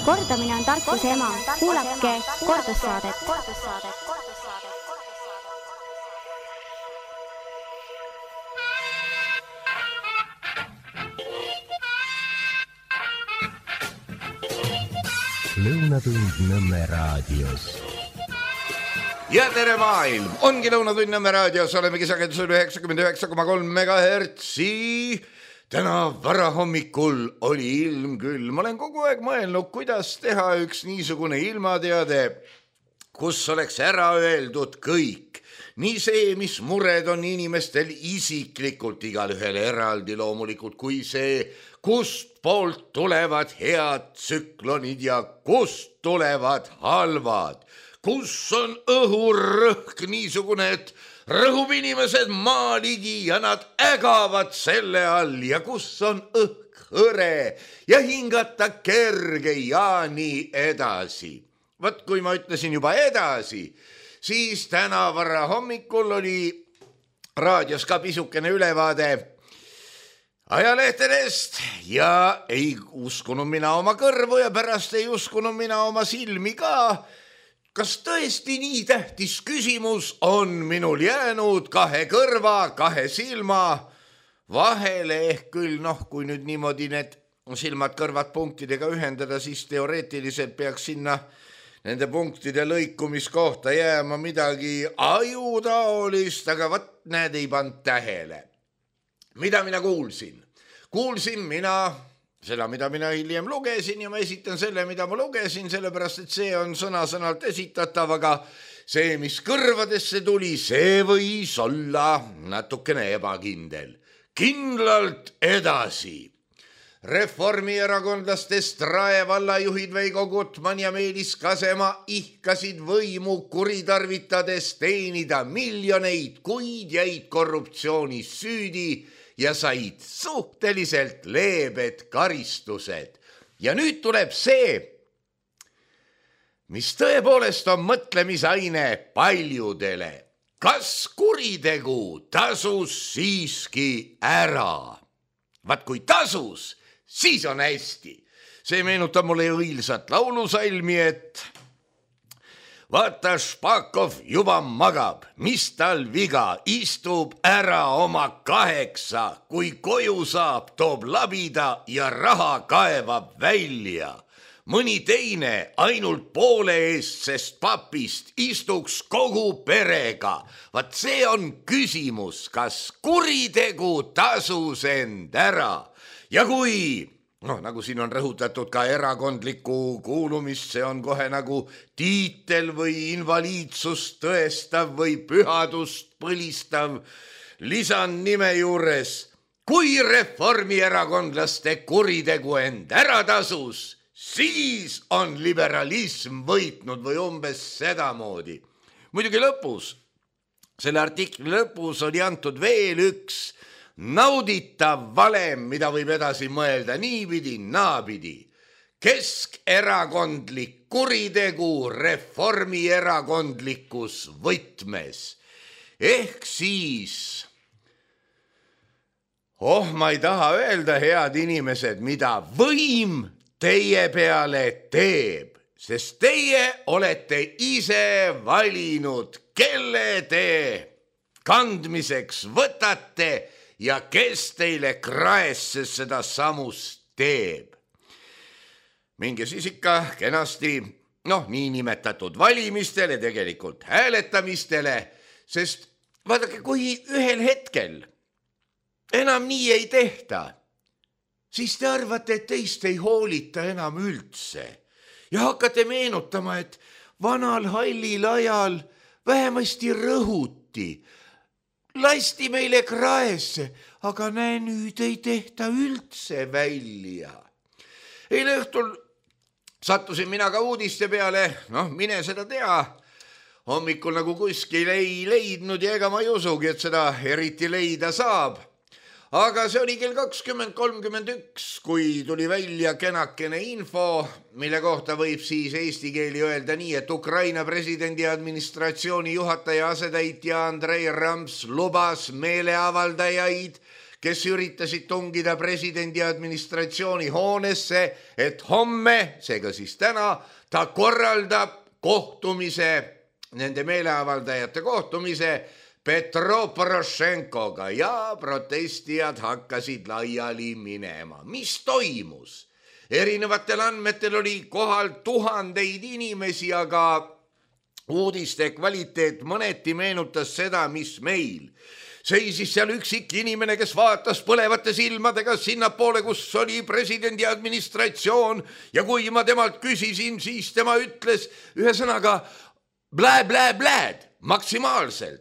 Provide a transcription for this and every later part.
Kordamine on tarkuse ema. Kuulake kordussaadet. Lõunatund Nõmme raadios. Ja tere maailm! Ongi Lõunatund Nõmme raadios, olemegi sagedusel 99,3 megahertsi. Täna varahommikul oli ilm küll. Ma olen kogu aeg mõelnud, kuidas teha üks niisugune ilmateade, kus oleks ära öeldud kõik. Nii see, mis mured on inimestel isiklikult, igal ühel eraldi loomulikult, kui see, kust poolt tulevad head tsüklonid ja kust tulevad halvad. Kus on õhurõhk niisugune, et rõhub inimesed maaligi ja nad ägavad selle all ja kus on õhk hõre ja hingata kerge ja nii edasi. Vaat kui ma ütlesin juba edasi, siis täna vara hommikul oli raadios ka pisukene ülevaade ajalehtedest ja ei uskunud mina oma kõrvu ja pärast ei uskunud mina oma silmi ka. Kas tõesti nii tähtis küsimus on minul jäänud kahe kõrva, kahe silma vahele ehk küll, kui nüüd niimoodi need silmad kõrvad punktidega ühendada, siis teoreetiliselt peaks sinna nende punktide lõikumiskohta jääma midagi ajutaolist, aga vat näed ei pannud tähele. Mida mina kuulsin? Kuulsin mina seda, mida mina hiljem lugesin ja ma esitan selle, mida ma lugesin, sellepärast, et see on sõna-sõnalt esitatav, aga see, mis kõrvadesse tuli, see võis olla natukene ebakindel. Kindlalt edasi. Reformierakondlastest Rae vallajuhid Veigo Gutman ja Meelis Kasema ihkasid võimu kuritarvitades teenida miljoneid, kuid jäid korruptsioonis süüdi ja said suhteliselt leebed karistused. Ja nüüd tuleb see, mis tõepoolest on mõtlemisaine paljudele. Kas kuritegu tasus siiski ära? Vaat kui tasus, siis on hästi. See meenutab mulle õilsat laulusalmi, et vaata, Špakov juba magab, mis tal viga, istub ära oma 8, kui koju saab, toob labida ja raha kaevab välja. Mõni teine ainult poole eest, sest papist istuks kogu perega. Vaat see on küsimus, kas kuritegu tasus end ära ja kui nagu siin on rõhutatud ka erakondlikku kuulumist, see on kohe nagu tiitel või invaliidsust tõestav või pühadust põlistav. Lisan nime juures, kui reformierakondlaste kuritegu end ära tasus, siis on liberalism võitnud või umbes sedamoodi. Muidugi lõpus, selle artikli lõpus oli antud veel üks nauditav valem, mida võib edasi mõelda niipidi, naapidi. Keskerakondlik kuritegu reformierakondlikus võtmes. Ehk siis, ma ei taha öelda, head inimesed, mida võim teie peale teeb, sest teie olete ise valinud, kelle te kandmiseks võtate ja kes teile kraesse seda samust teeb. Minge siis ikka kenasti, niinimetatud valimistele, tegelikult hääletamistele, sest vaadake, kui ühel hetkel enam nii ei tehta, siis te arvate, et teist ei hoolita enam üldse ja hakkate meenutama, et vanal hallil ajal vähemasti rõhuti, lasti meile kraesse, aga näe, nüüd ei tehta üldse välja. Eile õhtul sattusin mina ka uudiste peale, mine seda tea. Hommikul nagu kuskil ei leidnud ja ega ma ei usugi, et seda eriti leida saab. Aga see oli kell 20.31, kui tuli välja kenakene info, mille kohta võib siis eesti keeli öelda nii, et Ukraina presidendi administratsiooni juhataja asetäitja Andrei Rams lubas meeleavaldajaid, kes üritasid tungida presidendi administratsiooni hoonesse, et homme, seega siis täna, ta korraldab kohtumise, nende meeleavaldajate kohtumise Petro Porošenkoga ja protestijad hakkasid laiali minema. Mis toimus? Erinevatel andmetel oli kohal tuhandeid inimesi, aga uudiste kvaliteet mõneti meenutas seda, mis meil. Seisis seal üksik inimene, kes vaatas põlevate silmadega sinnapoole, kus oli presidendi administratsioon ja kui ma temalt küsisin, siis tema ütles ühesõnaga blääd maksimaalselt.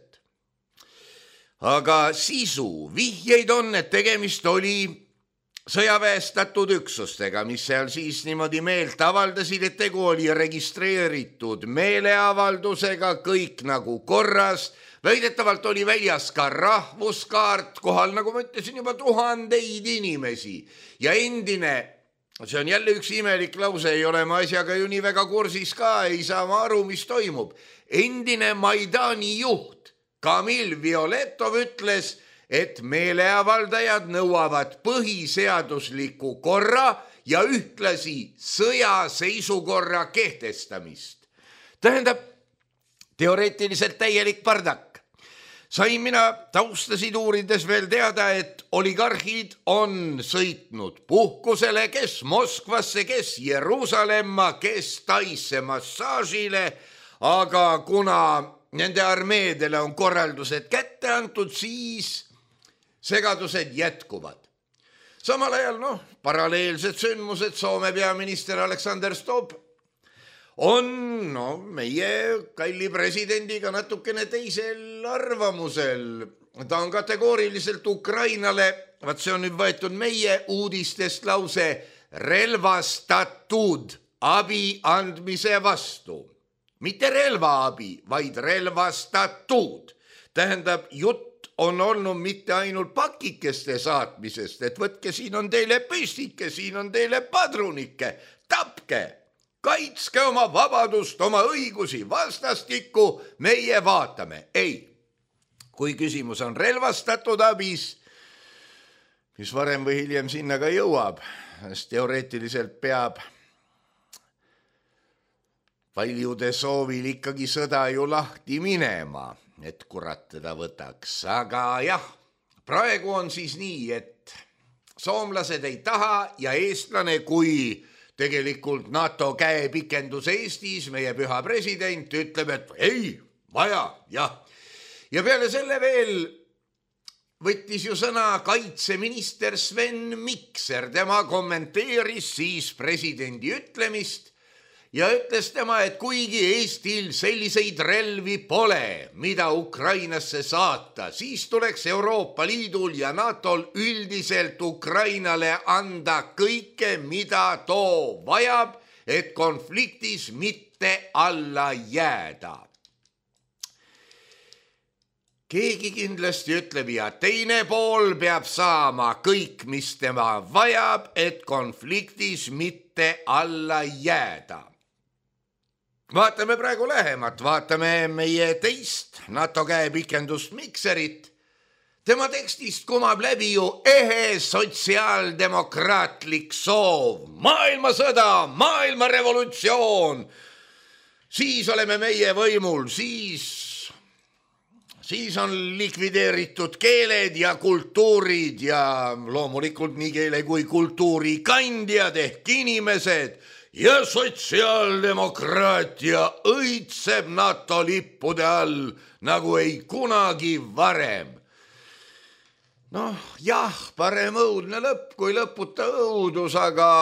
Aga sisu, vihjeid on, et tegemist oli sõjaväestatud üksustega, mis seal siis niimoodi meelt avaldasid, et tegu oli registreeritud meeleavaldusega, kõik nagu korras. Väidetavalt oli väljas ka rahvuskaart, kohal, nagu ma ütlesin, juba tuhandeid inimesi. Ja endine, see on jälle üks imelik lause, ei ole ma asjaga ju nii väga kursis ka, ei saa ma aru, mis toimub. Endine Maidani juht Kamil Violetov ütles, et meeleavaldajad nõuavad põhiseadusliku korra ja ühtlasi sõjaseisukorra kehtestamist. Tähendab, teoreetiliselt täielik pardak. Sain mina taustasid uurides veel teada, et oligarhid on sõitnud puhkusele, kes Moskvasse, kes Jeruusalemma, kes Taisse massaažile, aga kuna nende armeedele on korraldused kätte antud, siis segadused jätkuvad. Samal ajal, paralleelsed sündmused, Soome peaminister Alexander Stubb on meie kalli presidendiga natukene teisel arvamusel. Ta on kategooriliselt Ukrainale, see on nüüd võetud meie uudistest lause, relvastatud abi andmise vastu. Mitte relvaabi, vaid relvastatud. Tähendab, jutt on olnud mitte ainult pakikeste saatmisest, et võtke, siin on teile püstike, siin on teile padrunike, tapke, kaitske oma vabadust, oma õigusi, vastastikku meie vaatame. Ei, kui küsimus on relvastatud abis, mis varem või hiljem sinna ka jõuab, sest teoreetiliselt peab paljude soovil ikkagi sõda ju lahti minema, et kurat teda võtaks. Aga jah, praegu on siis nii, et soomlased ei taha ja eestlane, kui tegelikult NATO käepikendus Eestis, meie püha president, ütleb, et ei, vaja, jah. Ja peale selle veel võttis ju sõna kaitseminister Sven Mikser, tema kommenteeris siis presidendi ütlemist, ja ütles tema, et kuigi Eestil selliseid relvi pole, mida Ukrainasse saata, siis tuleks Euroopa Liidul ja NATOl üldiselt Ukrainale anda kõike, mida too vajab, et konfliktis mitte alla jääda. Keegi kindlasti ütleb, ja teine pool peab saama kõik, mis tema vajab, et konfliktis mitte alla jääda. Vaatame praegu lähemat, vaatame meie teist NATO käepikendust Mikserit. Tema tekstist kumab läbi ju ehe sotsiaaldemokraatlik soov. Maailmasõda, maailmarevolutsioon. Siis oleme meie võimul, siis on likvideeritud keeled ja kultuurid ja loomulikult nii keele kui kultuuri kandjad ehk inimesed. Ja sotsiaaldemokraatia õitseb NATO lippude all nagu ei kunagi varem. Jah, parem õudne lõpp kui lõputa õudus,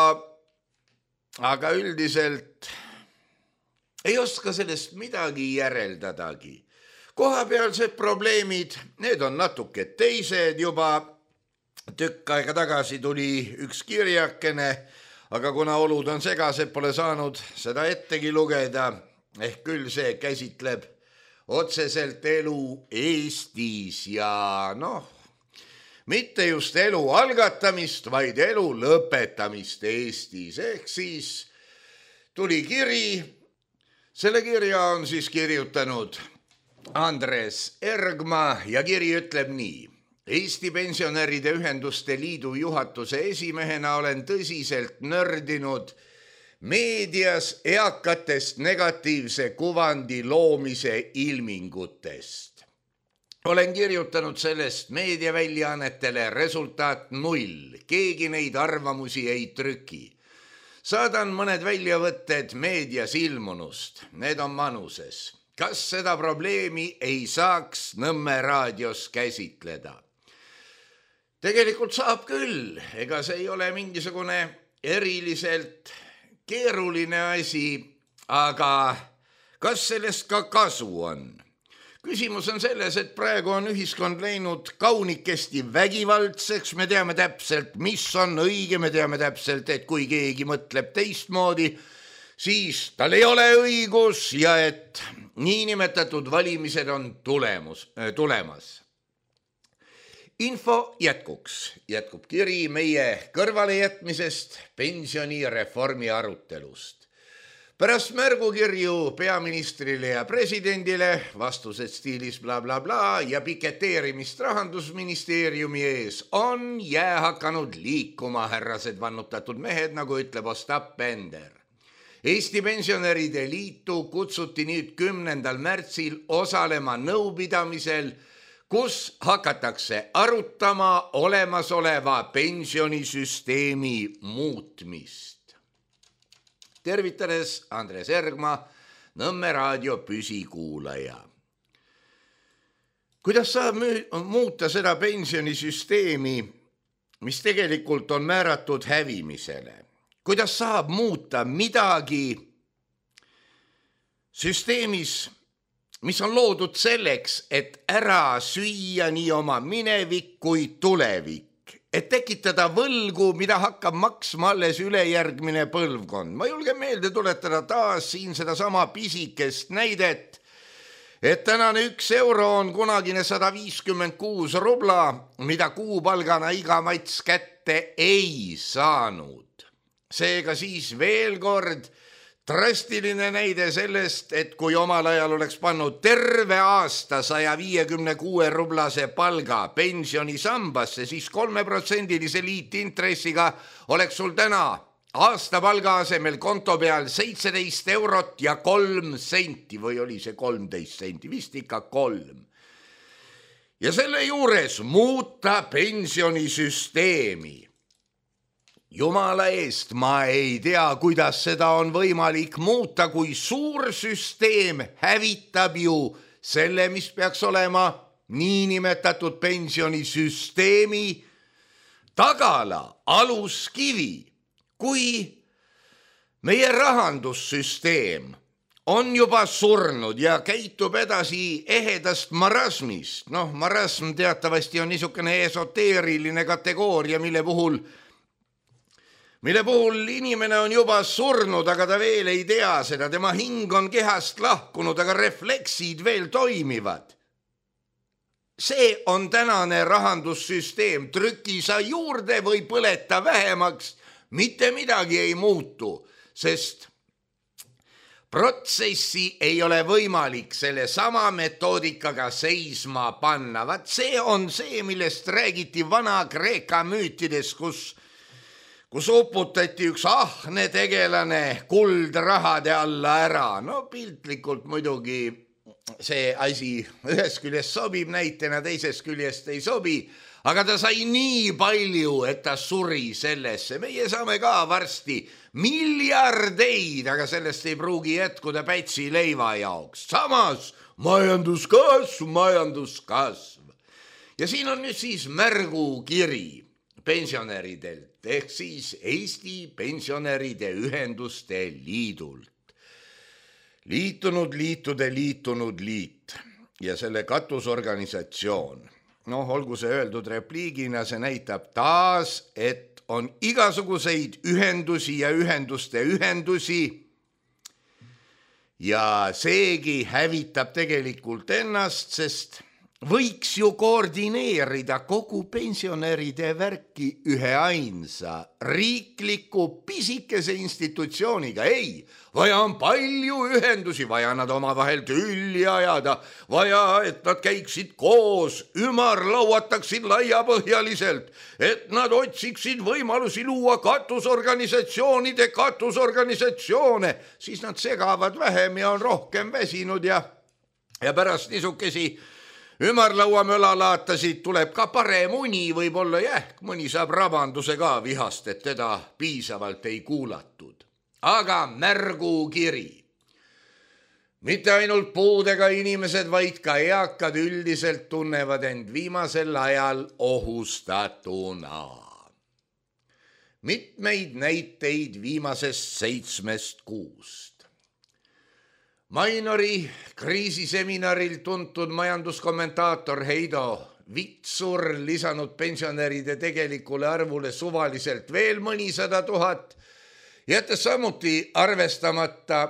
aga üldiselt ei oska sellest midagi järeldadagi. Kohapealsed probleemid, need on natuke teised juba. Tükk aega tagasi tuli üks kirjakene, aga kuna olud on segased, pole saanud seda ettegi lugeda, ehk küll see käsitleb otseselt elu Eestis ja mitte just elu algatamist, vaid elu lõpetamist Eestis. Ehk siis tuli kiri, selle kirja on siis kirjutanud Andres Ergma ja kiri ütleb nii. Eesti Pensionäride Ühenduste Liidu juhatuse esimehena olen tõsiselt nördinud meedias eakatest negatiivse kuvandi loomise ilmingutest. Olen kirjutanud sellest meediaväljaannetele, resultaat 0, keegi neid arvamusi ei trüki. Saadan mõned väljavõtted meedias ilmunust, need on manuses. Kas seda probleemi ei saaks Nõmme raadios käsitleda? Tegelikult saab küll, ega see ei ole mingisugune eriliselt keeruline asi, aga kas sellest ka kasu on? Küsimus on selles, et praegu on ühiskond läinud kaunikesti vägivaldseks, me teame täpselt, mis on õige, me teame täpselt, et kui keegi mõtleb teistmoodi, siis tal ei ole õigus ja et niinimetatud valimised on tulemas. Info jätkub kiri meie kõrvalejätmisest pensionireformi arutelust. Pärast märgukirju peaministrile ja presidendile, vastused stiilis bla bla bla ja piketeerimist Rahandusministeeriumi ees on jää hakanud liikuma härrased vannutatud mehed, nagu ütleb Ostap Bender. Eesti Pensionäride Liitu kutsuti nüüd 10. märtsil osalema nõupidamisel, kus hakatakse arutama olemasoleva pensionisüsteemi muutmist. Tervitades Andres Ergma, Nõmme raadio püsikuulaja. Kuidas saab muuta seda pensionisüsteemi, mis tegelikult on määratud hävimisele? Kuidas saab muuta midagi süsteemis, mis on loodud selleks, et ära süüa nii oma minevik kui tulevik? Et tekitada võlgu, mida hakkab maksma alles ülejärgmine põlvkond. Ma julgen meelde tuletada taas siin seda sama pisikest näidet, et tänane 1 euro on kunagine 156 rubla, mida kuupalgana iga mats kätte ei saanud. Seega siis veel kord drastiline näide sellest, et kui omal ajal oleks pannud terve aasta 156 rublase palga pensionisambasse, siis 3% liitintressiga oleks sul täna aasta palga asemel konto peal 17 eurot ja 3 senti või oli see 13 senti, vist ikka 3. Ja selle juures muuta pensionisüsteemi. Jumala eest, ma ei tea, kuidas seda on võimalik muuta, kui suur süsteem hävitab ju selle, mis peaks olema niinimetatud pensionisüsteemi tagala, aluskivi. Kui meie rahandussüsteem on juba surnud ja käitub edasi ehedast marasmist, marasm teatavasti on niisugune esoteeriline kategooria, mille puhul inimene on juba surnud, aga ta veel ei tea seda, tema hing on kehast lahkunud, aga refleksid veel toimivad. See on tänane rahandussüsteem, trüki sa juurde või põleta vähemaks, mitte midagi ei muutu, sest protsessi ei ole võimalik selle sama metoodikaga seisma panna. Vaat see on see, millest räägiti Vana-Kreeka müütides, kus uputati üks ahne tegelane kuldrahade alla ära. No piltlikult muidugi see asi ühest küljest sobib näitena, teisest küljest ei sobi, aga ta sai nii palju, et ta suri sellesse. Meie saame ka varsti miljardeid, aga sellest ei pruugi jätkuda Pätsi leiva jaoks. Samas majanduskasv. Ja siin on nüüd siis märgukiri pensionäridelt, ehk siis Eesti Pensionäride Ühenduste Liidult. Liitunud liit ja selle katusorganisatsioon. Olgu see öeldud repliigina, see näitab taas, et on igasuguseid ühendusi ja ühenduste ühendusi ja seegi hävitab tegelikult ennast, sest võiks ju koordineerida kogu pensionäride värki ühe ainsa riikliku pisikese institutsiooniga. Ei, vaja on palju ühendusi, vaja nad omavahel tülli ajada, vaja, et nad käiksid koos, ümarlauataksid laiapõhjaliselt, et nad otsiksid võimalusi luua katusorganisatsioone, siis nad segavad vähem ja on rohkem väsinud ja pärast niisukesi ümarlauamölalaatasid tuleb ka parem uni, võib-olla mõni saab rabanduse ka vihast, et teda piisavalt ei kuulatud. Aga märgukiri. Mitte ainult puudega inimesed, vaid ka eakad üldiselt tunnevad end viimasel ajal ohustatuna. Mitmeid näiteid viimasest 7 kuust. Mainori kriisiseminaril tuntud majanduskommentaator Heido Vitsur lisanud pensionäride tegelikule arvule suvaliselt veel mõnisada 000, jättes samuti arvestamata,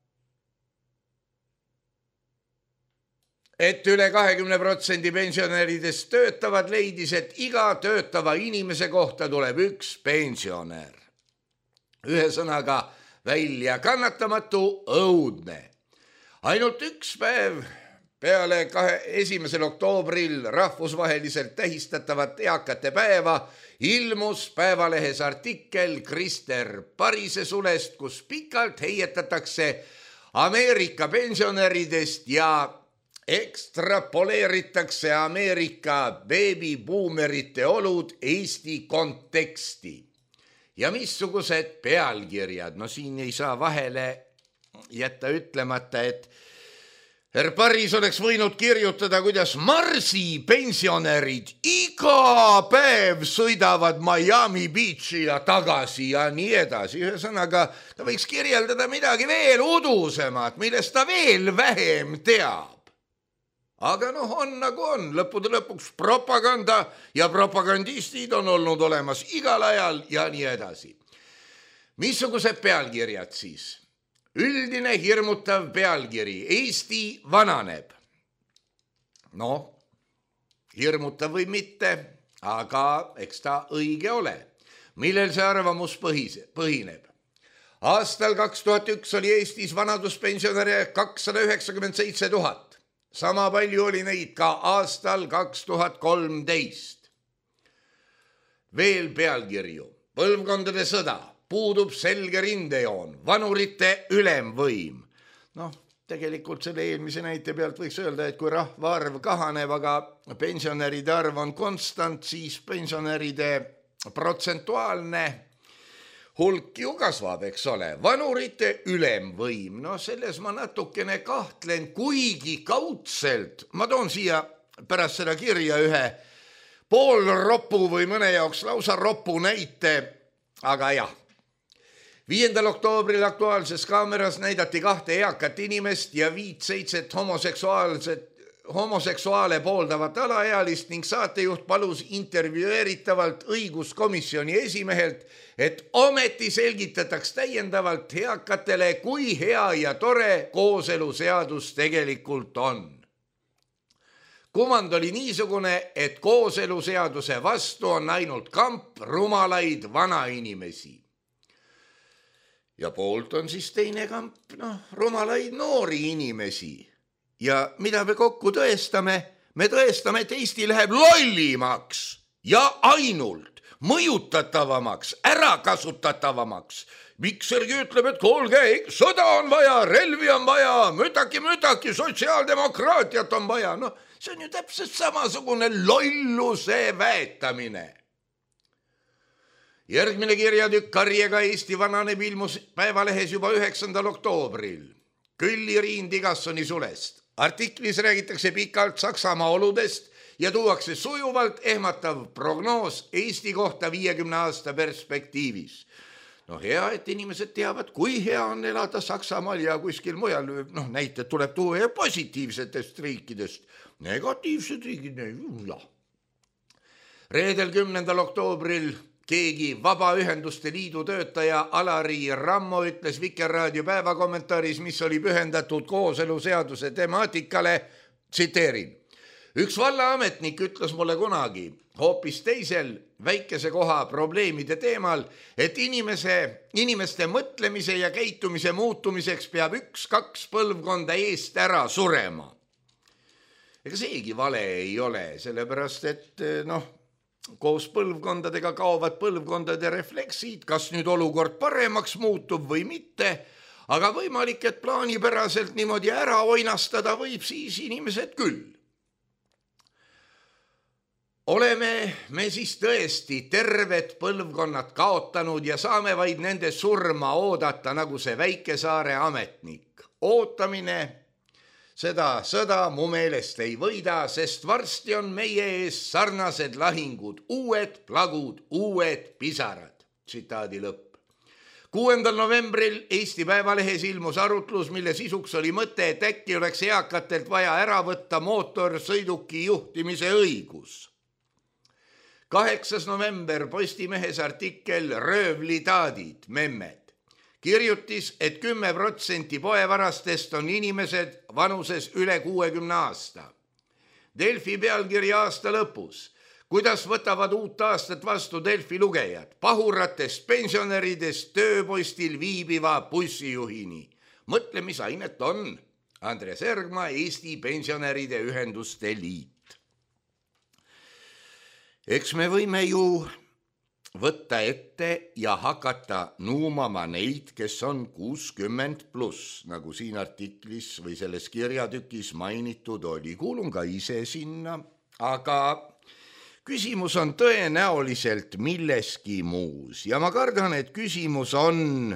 et üle 20% pensionäridest töötavad, leidis, et iga töötava inimese kohta tuleb üks pensionär. Ühesõnaga välja kannatamatu, õudne. Ainult üks päev peale 1. oktoobril rahvusvaheliselt tähistatavat eakate päeva ilmus Päevalehes artikkel Krister Parise sulest, kus pikalt heietatakse Ameerika pensionäridest ja ekstrapoleeritakse Ameerika beebibuumerite olud Eesti konteksti. Ja missugused pealkirjad, no siin ei saa vahele jätta ütlemata, et Herr Paris oleks võinud kirjutada, kuidas Marsi pensionärid iga päev sõidavad Miami Beachi ja tagasi ja nii edasi. Ühesõnaga, ta võiks kirjeldada midagi veel udusemat, millest ta veel vähem teab. Aga on nagu on, lõppude lõpuks propaganda ja propagandistid on olnud olemas igal ajal ja nii edasi. Missugused pealkirjad siis? Üldine hirmutav pealkiri. Eesti vananeb. Hirmutav või mitte, aga eks ta õige ole. Millel see arvamus põhineb? Aastal 2001 oli Eestis vanaduspensionäre 297 000. Sama palju oli neid ka aastal 2013. Veel pealkirju. Põlvkondade sõda. Puudub selge rindejoon, vanurite ülemvõim. Tegelikult selle eelmise näite pealt võiks öelda, et kui rahvaarv kahaneb, aga pensionäride arv on konstant, siis pensionäride protsentuaalne hulk ju kasvab, eks ole. Vanurite ülemvõim, selles ma natukene kahtlen, kuigi kaudselt. Ma toon siia pärast seda kirja ühe poolropu või mõne jaoks lausa ropu näite, aga jah. 5. oktoobril Aktuaalses Kaameras näidati 2 eakat inimest ja 5-7 homoseksuaale pooldavat alaealist ning saatejuht palus intervjueeritavalt õiguskomisjoni esimehelt, et ometi selgitataks täiendavalt eakatele, kui hea ja tore kooseluseadus tegelikult on. Kuvand oli niisugune, et kooseluseaduse vastu on ainult kamp rumalaid vanainimesi. Ja poolt on siis teine kamp, rumalaid noori inimesi. Ja mida me kokku tõestame? Me tõestame, et Eesti läheb lollimaks ja ainult mõjutatavamaks, ärakasutatavamaks. Miksergi ütleb, et kuulge, sõda on vaja, relvi on vaja, mütaki, sotsiaaldemokraatiat on vaja. See on ju täpselt samasugune lolluse väetamine. Järgmine kirjatükk Karjega Eesti vananeb ilmus Päevalehes juba 9. oktoobril. Külli Riin Tigassoni sulest. Artiklis räägitakse pikalt Saksamaa oludest ja tuuakse sujuvalt ehmatav prognoos Eesti kohta 50 aasta perspektiivis. Hea, et inimesed teavad, kui hea on elada Saksamaal ja kuskil mujal. Näited tuleb tuua ja positiivsetest riikidest. Negatiivsed riigid, jah. Reedel 10. oktoobril keegi Vabaühenduste Liidu töötaja Alari Rammo ütles Vikerraadio päevakommentaaris, mis oli pühendatud kooseluseaduse temaatikale, tsiteerin. Üks vallaametnik ütles mulle kunagi hoopis teisel väikese koha probleemide teemal, et inimeste mõtlemise ja käitumise muutumiseks peab 1-2 põlvkonda eest ära surema. Ega seegi vale ei ole, sellepärast et koos põlvkondadega kaovad põlvkondade refleksid, kas nüüd olukord paremaks muutub või mitte, aga võimalik, et plaanipäraselt niimoodi ära oinastada võib siis inimesed küll. Oleme me siis tõesti terved põlvkonnad kaotanud ja saame vaid nende surma oodata, nagu see Väikesaare ametnik. Ootamine seda sõda mu meelest ei võida, sest varsti on meie ees sarnased lahingud, uued plagud, uued pisarad. Tsitaadi lõpp. 6. novembril Eesti Päevalehes ilmus arutlus, mille sisuks oli mõte, et äkki oleks eakatelt vaja ära võtta mootorsõiduki juhtimise õigus. 8. november Postimehes artikkel Röövlitaadid, memmed. Kirjutis, et 10% poevarastest on inimesed vanuses üle 60 aasta. Delfi pealkiri aasta lõpus. Kuidas võtavad uut aastat vastu Delfi lugejad? Pahuratest pensionäridest tööpostil viibiva bussijuhini. Mõtlemisainet on. Andres Ergma, Eesti Pensionäride Ühenduste Liit. Eks me võime ju võtta ette ja hakata nuumama neid, kes on 60+, nagu siin artiklis või selles kirjatükis mainitud oli. Kuulun ka ise sinna, aga küsimus on tõenäoliselt milleski muus ja ma kardan, et küsimus on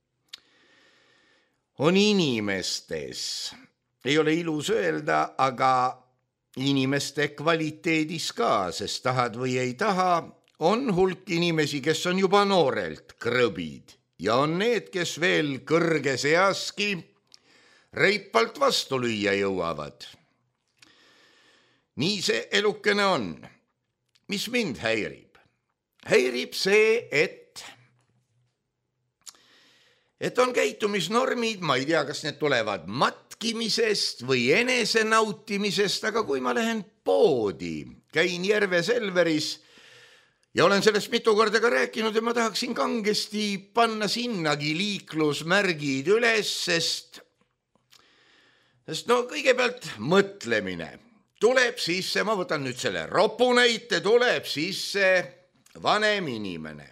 inimestes. Ei ole ilus öelda, aga inimeste kvaliteedis ka, sest tahad või ei taha, on hulk inimesi, kes on juba noorelt krõbid ja on need, kes veel kõrges easki reipalt vastu lüüa jõuavad. Nii see elukene on. Mis mind häirib? Häirib see, et on käitumisnormid, ma ei tea, kas need tulevad matkimisest või enese nautimisest, aga kui ma lähen poodi, käin Järve Selveris ja olen sellest mitu korda ka rääkinud ja ma tahaksin kangesti panna sinnagi liiklusmärgid üles, sest kõigepealt mõtlemine. Tuleb sisse, ma võtan nüüd selle ropu näite, tuleb sisse vanem inimene.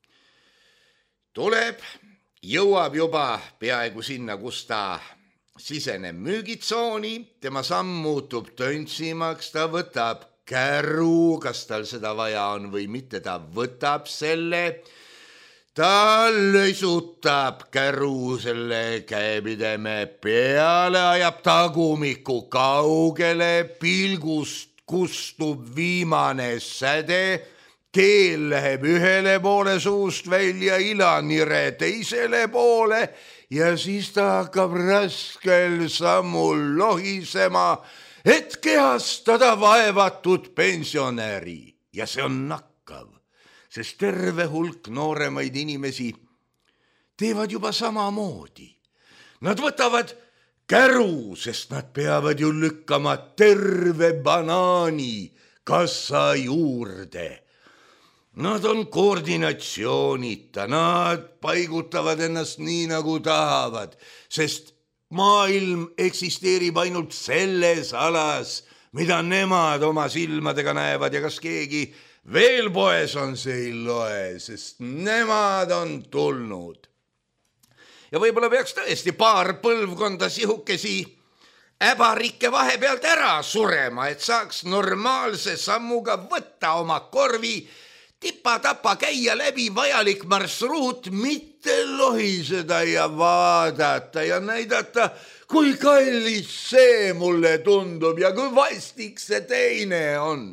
Jõuab juba peaaegu sinna, kus ta siseneb müügitsooni, tema samm muutub töntsimaks, ta võtab käru, kas tal seda vaja on või mitte, ta võtab selle, ta lösutab käru selle käepideme peale, ajab tagumiku kaugele, pilgust kustub viimane säde, keel läheb ühele poole suust välja, ilanire teisele poole ja siis ta hakkab raskel sammul lohisema, et kehastada vaevatud pensionäri. Ja see on nakkav, sest terve hulk nooremaid inimesi teevad juba samamoodi. Nad võtavad käru, sest nad peavad ju lükkama terve banaani kassa juurde. Nad on koordinatsioonita, nad paigutavad ennast nii, nagu tahavad, sest maailm eksisteerib ainult selles alas, mida nemad oma silmadega näevad ja kas keegi veel poes on, see ei loe, sest nemad on tulnud. Ja võib-olla peaks tõesti paar põlvkonda sihukesi äbarikke vahepealt ära surema, et saaks normaalse sammuga võtta oma korvi, tipa-tapa käia läbi vajalik marsruut, mitte lohiseda ja vaadata ja näidata, kui kallis see mulle tundub ja kui vastik see teine on.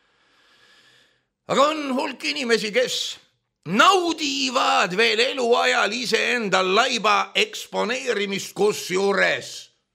Aga on hulk inimesi, kes naudivad veel eluajal iseenda laiba eksponeerimist, kusjuures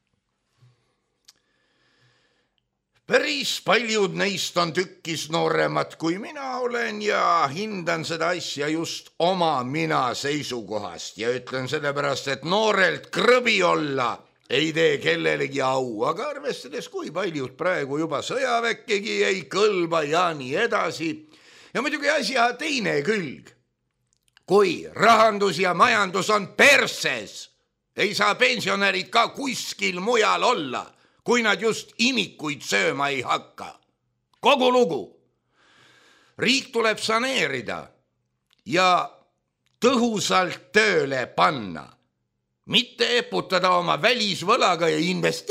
päris paljud neist on tükkis nooremad kui mina olen ja hindan seda asja just oma mina seisukohast ja ütlen sellepärast, et noorelt krõbi olla ei tee kellelegi au, aga arvestades, kui paljud praegu juba sõjaväkkegi ei kõlba ja nii edasi. Ja muidugi asja teine külg. Kui rahandus ja majandus on perses, ei saa pensionärid ka kuskil mujal olla, kui nad just imikuid sööma ei hakka. Kogu lugu. Riik tuleb saneerida ja tõhusalt tööle panna. Mitte eputada oma välisvõlaga ja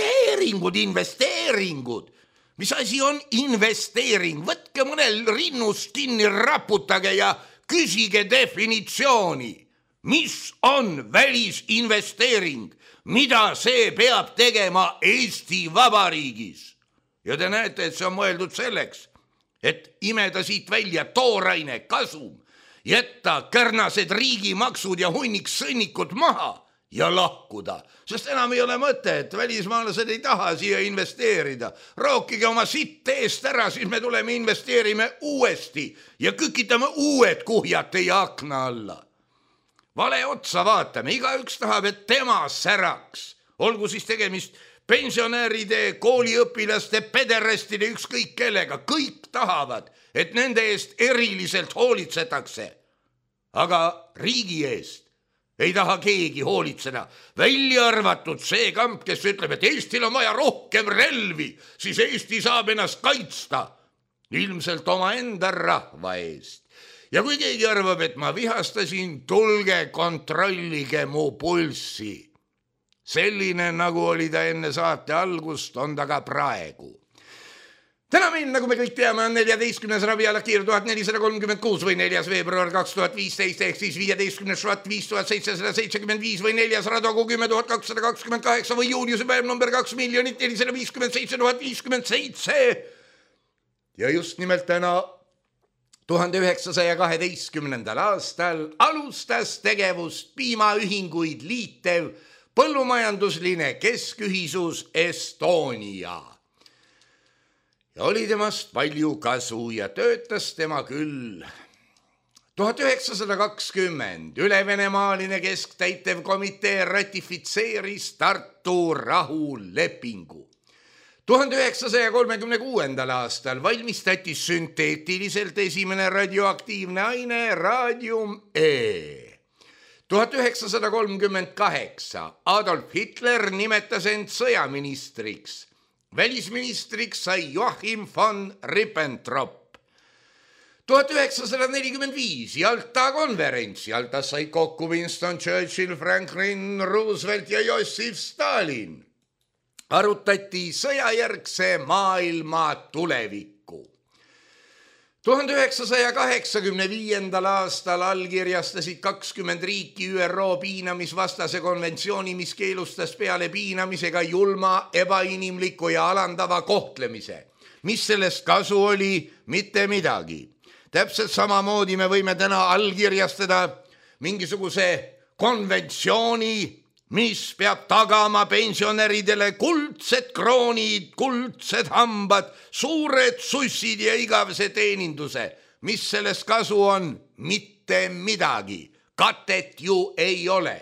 investeeringud. Mis asi on investeering? Võtke mõnel rinnust kinni, raputage ja küsige definitsiooni. Mis on välisinvesteering? Mida see peab tegema Eesti Vabariigis? Ja te näete, et see on mõeldud selleks, et imeda siit välja tooraine kasum, jätta kärnased riigimaksud ja hunnik sõnnikud maha ja lahkuda, sest enam ei ole mõte, et välismaalased ei taha siia investeerida. Rookige oma sitt eest ära, siis me tuleme investeerime uuesti ja kükitame uued kuhjad teie akna alla. Vale otsa vaatame, igaüks tahab, et tema säraks. Olgu siis tegemist pensionäride, kooliõpilaste, pederestide, ükskõik kellega. Kõik tahavad, et nende eest eriliselt hoolitsetakse. Aga riigi eest ei taha keegi hoolitseda. Välja arvatud see kamp, kes ütleb, et Eestil on vaja rohkem relvi, siis Eesti saab ennast kaitsta. Ilmselt oma enda rahva eest. Ja kui keegi arvab, et ma vihastasin, tulge kontrollige mu pulssi. Selline, nagu oli ta enne saate algust, on ta ka praegu. Täna meil, nagu me kõik teame, on 14. rabialakiir 1436 või 4. veebruar 2015 ehk siis 15. švat 5775 või 4. radogu 10228 või juuliuse päev number 2 457 057. Ja just nimelt täna 1912. aastal alustas tegevust piimaühinguid liitev põllumajandusline keskühisus Estonia. Ja oli temast palju kasu ja töötas tema küll. 1920 ülevenemaaline kesktäitev komitee ratifitseeris Tartu rahulepingu. 1936. aastal valmistati sünteetiliselt esimene radioaktiivne aine raadium E. 1938 Adolf Hitler nimetas end sõjaministriks. Välisministriks sai Joachim von Ribbentrop. 1945 Jalta konverents. Jaltas sai kokku Winston Churchill, Franklin Roosevelt ja Jossif Stalin. Arutati sõjajärgse maailma tulevikku. 1985. aastal allkirjastasid 20 riiki ÜRO piinamisvastase konventsiooni, mis keelustas peale piinamisega julma, ebainimliku ja alandava kohtlemise. Mis sellest kasu oli? Mitte midagi. Täpselt samamoodi me võime täna allkirjastada mingisuguse konventsiooni, mis peab tagama pensionäridele kuldsed kroonid, kuldsed hambad, suured sussid ja igavese teeninduse. Mis sellest kasu on? Mitte midagi. Katet ju ei ole.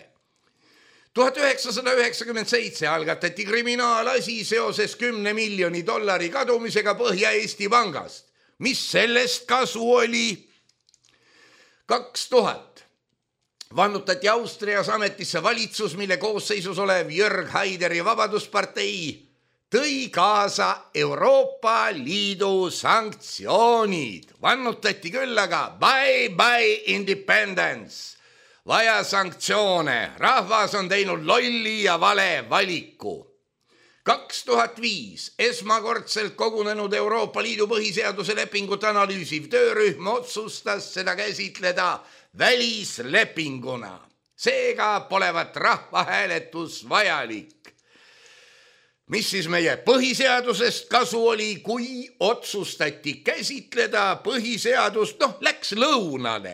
1997 algatati kriminaalasi seoses 10 miljoni dollari kadumisega Põhja-Eesti pangast. Mis sellest kasu oli? 2000 vannutati Austrias ametisse valitsus, mille koosseisus olev Jörg Haideri Vabaduspartei tõi kaasa Euroopa Liidu sanktsioonid. Vannutati küll, aga bye independence. Vaja sanktsioone. Rahvas on teinud lolli ja vale valiku. 2005 esmakordselt kogunenud Euroopa Liidu põhiseaduse lepingut analüüsiv töörühm otsustas seda käsitleda välislepinguna. Seega polevat rahvahääletus vajalik. Mis siis meie põhiseadusest kasu oli, kui otsustati käsitleda põhiseadust? Läks lõunale.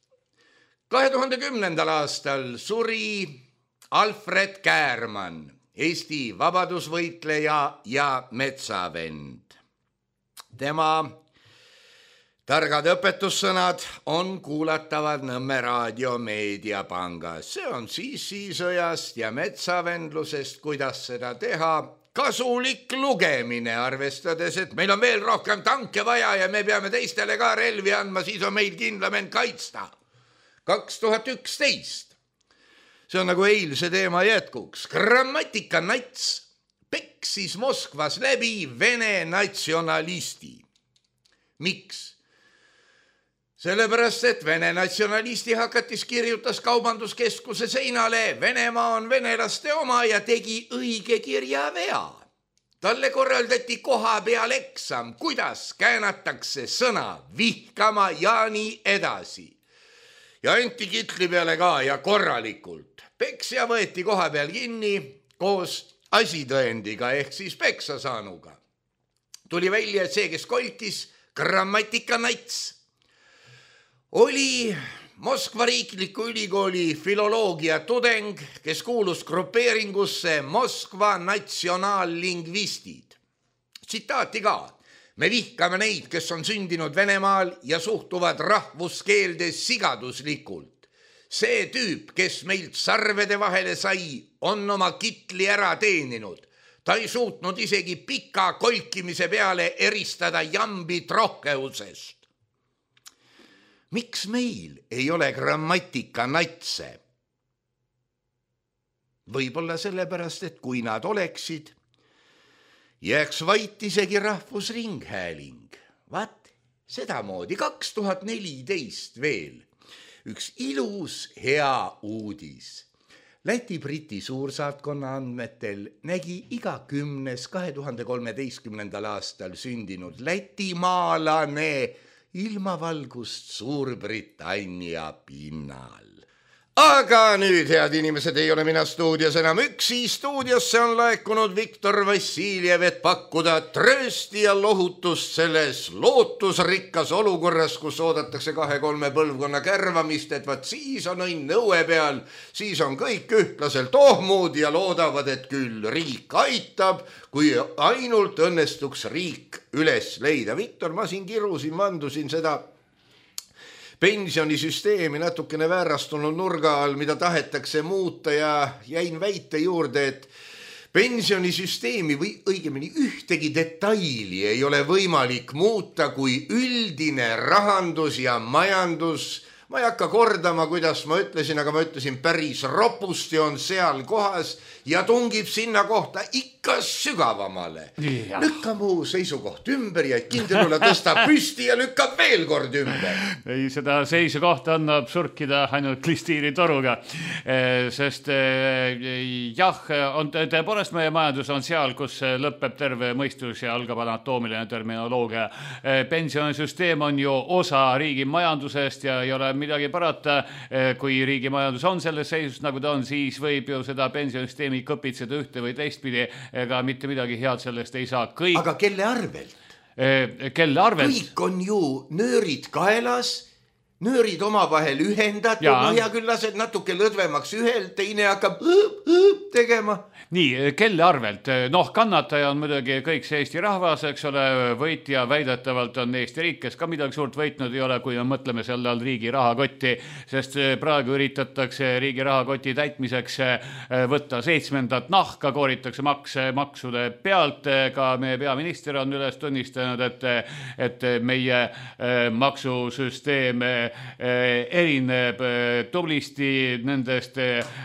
2010. aastal suri Alfred Käärmann, Eesti vabadusvõitleja ja metsavend. Targad õpetussõnad on kuulatavad Nõmme raadio meediapangas. See on siisõjast ja metsavendlusest, kuidas seda teha. Kasulik lugemine, arvestades, et meil on veel rohkem tanke vaja ja me peame teistele ka relvi andma, siis on meil kindlam end kaitsta. 2011. See on nagu eilse teema jätkuks. Grammatika nats peksis Moskvas läbi Vene natsionalisti. Miks? Sellepärast, et Vene natsionalisti hakatis kirjutas kaubanduskeskuse seinale Venemaa on venelaste oma ja tegi õige kirjavea. Talle korraldati koha peal eksam, kuidas käänatakse sõna vihkama ja nii edasi. Ja anti kitli peale ka ja korralikult. Peksja võeti koha peal kinni koos asitõendiga ehk siis peksa saanuga. Tuli välja, et see, kes kolkis, grammatika nats, oli Moskva riikliku ülikooli filoloogia tudeng, kes kuulus grupeeringusse Moskva natsionaallingvistid. Tsitaati ka. Me vihkame neid, kes on sündinud Venemaal ja suhtuvad rahvuskeelde sigaduslikult. See tüüp, kes meilt sarvede vahele sai, on oma kitli ära teeninud. Ta ei suutnud isegi pika kolkimise peale eristada jambit rohkeusest. Miks meil ei ole grammatika natse? Võib-olla sellepärast, et kui nad oleksid, jääks vait isegi rahvusringhääling. Vaat, sedamoodi 2014 veel. Üks ilus hea uudis. Läti-Briti suursaatkonna andmetel nägi iga 10. 2013. aastal sündinud lätimaalane ilmavalgust Suurbritannia pinnal. Aga nüüd, head inimesed, ei ole mina stuudios enam üksi. Stuudiosse on laekunud Viktor Vassiljev, et pakkuda tröösti ja lohutust selles lootusrikkas olukorras, kus oodatakse 2-3 põlvkonna kärvamist, et vaat siis on õnn nõue peal, siis on kõik ühtlaselt ohmud ja loodavad, et küll riik aitab, kui ainult õnnestuks riik üles leida. Viktor, ma siin kirusin, vandusin seda pensionisüsteemi natukene väärastunud nurga all, mida tahetakse muuta ja jäin väite juurde, et pensionisüsteemi või õigemini ühtegi detaili ei ole võimalik muuta kui üldine rahandus ja majandus. Ma ei hakka kordama, kuidas ma ütlesin, aga ma ütlesin päris ropusti on seal kohas ja tungib sinna kohta ikka sügavamale. Ja. Lükka mu seisukoht ümber ja kindel ole tõsta püsti ja lükka veel kord ümber. Ei, seda seisukohta annab surkida ainult klistiiritoruga, sest jah, on tõepoolest meie majandus on seal, kus lõpeb terve mõistus ja algab anatoomiline terminoloogia. Pensionisüsteem on ju osa riigi majandusest ja ei ole midagi parata, kui riigi majandus on selles seisus, nagu ta on, siis võib ju seda pensionisüsteemi kõpitseda ühte või teistpidi, ega mitte midagi head sellest ei saa. Aga kelle arvelt? Kelle arvelt? Kõik on ju nöörid kaelas, nöörid omavahel ühendatud, no hea küll lased natuke lõdvemaks ühel, teine hakkab tegema. Nii, kelle arvelt? Noh, kannataja on muidugi kõik see Eesti rahvas, eks ole, võitja väidetavalt on Eesti riik, kes ka midagi suurt võitnud ei ole, kui me mõtleme selle all riigi rahakotti, sest praegu üritatakse riigi rahakoti täitmiseks võtta 7. nahka, kooritakse maksude pealt, ka meie peaminister on üles tunnistanud, et meie maksusüsteem erineb tublisti nendest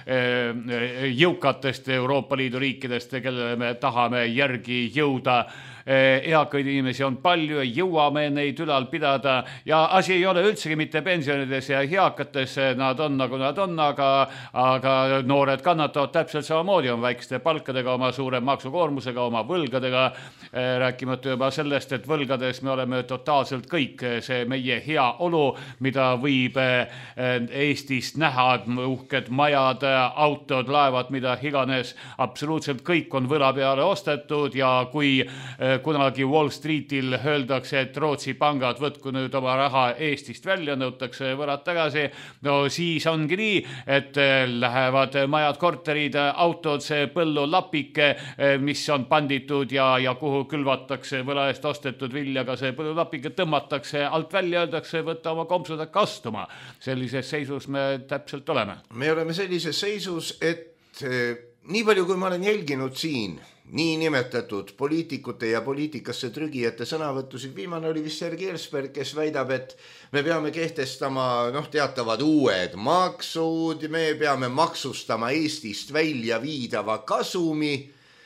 jõukatest Euroopa Liidu riikidest, kellele me tahame järgi jõuda. Eakaid inimesi on palju ja jõuame neid ülal pidada ja asi ei ole üldsegi mitte pensionides ja eakates, nad on nagu nad on, aga noored kannatavad täpselt samamoodi, on väikeste palkadega, oma suure maksukoormusega, oma võlgadega, rääkimata juba sellest, et võlgades me oleme totaalselt kõik, see meie hea olu, mida võib Eestist näha, uhked majad, autod, laevad, mida iganes, absoluutselt kõik on võla peale ostetud ja kui kunagi Wall Streetil öeldakse, et Rootsi pangad võtku nüüd oma raha Eestist välja, nõutakse võlad tagasi. No siis ongi nii, et lähevad majad, korterid, autod, see põllulapike, mis on panditud ja kuhu külvatakse võla eest ostetud viljaga, see põllulapike tõmmatakse alt välja, öeldakse, võtta oma kompsud kastuma. Sellises seisus me täpselt oleme. Me oleme sellises seisus, et nii palju, kui ma olen jälginud siin nii nimetatud poliitikute ja poliitikasse trügijate sõnavõttusid, viimane oli vist Sergei Elsberg, kes väidab, et me peame kehtestama teatavad uued maksud, me peame maksustama Eestist välja viidava kasumi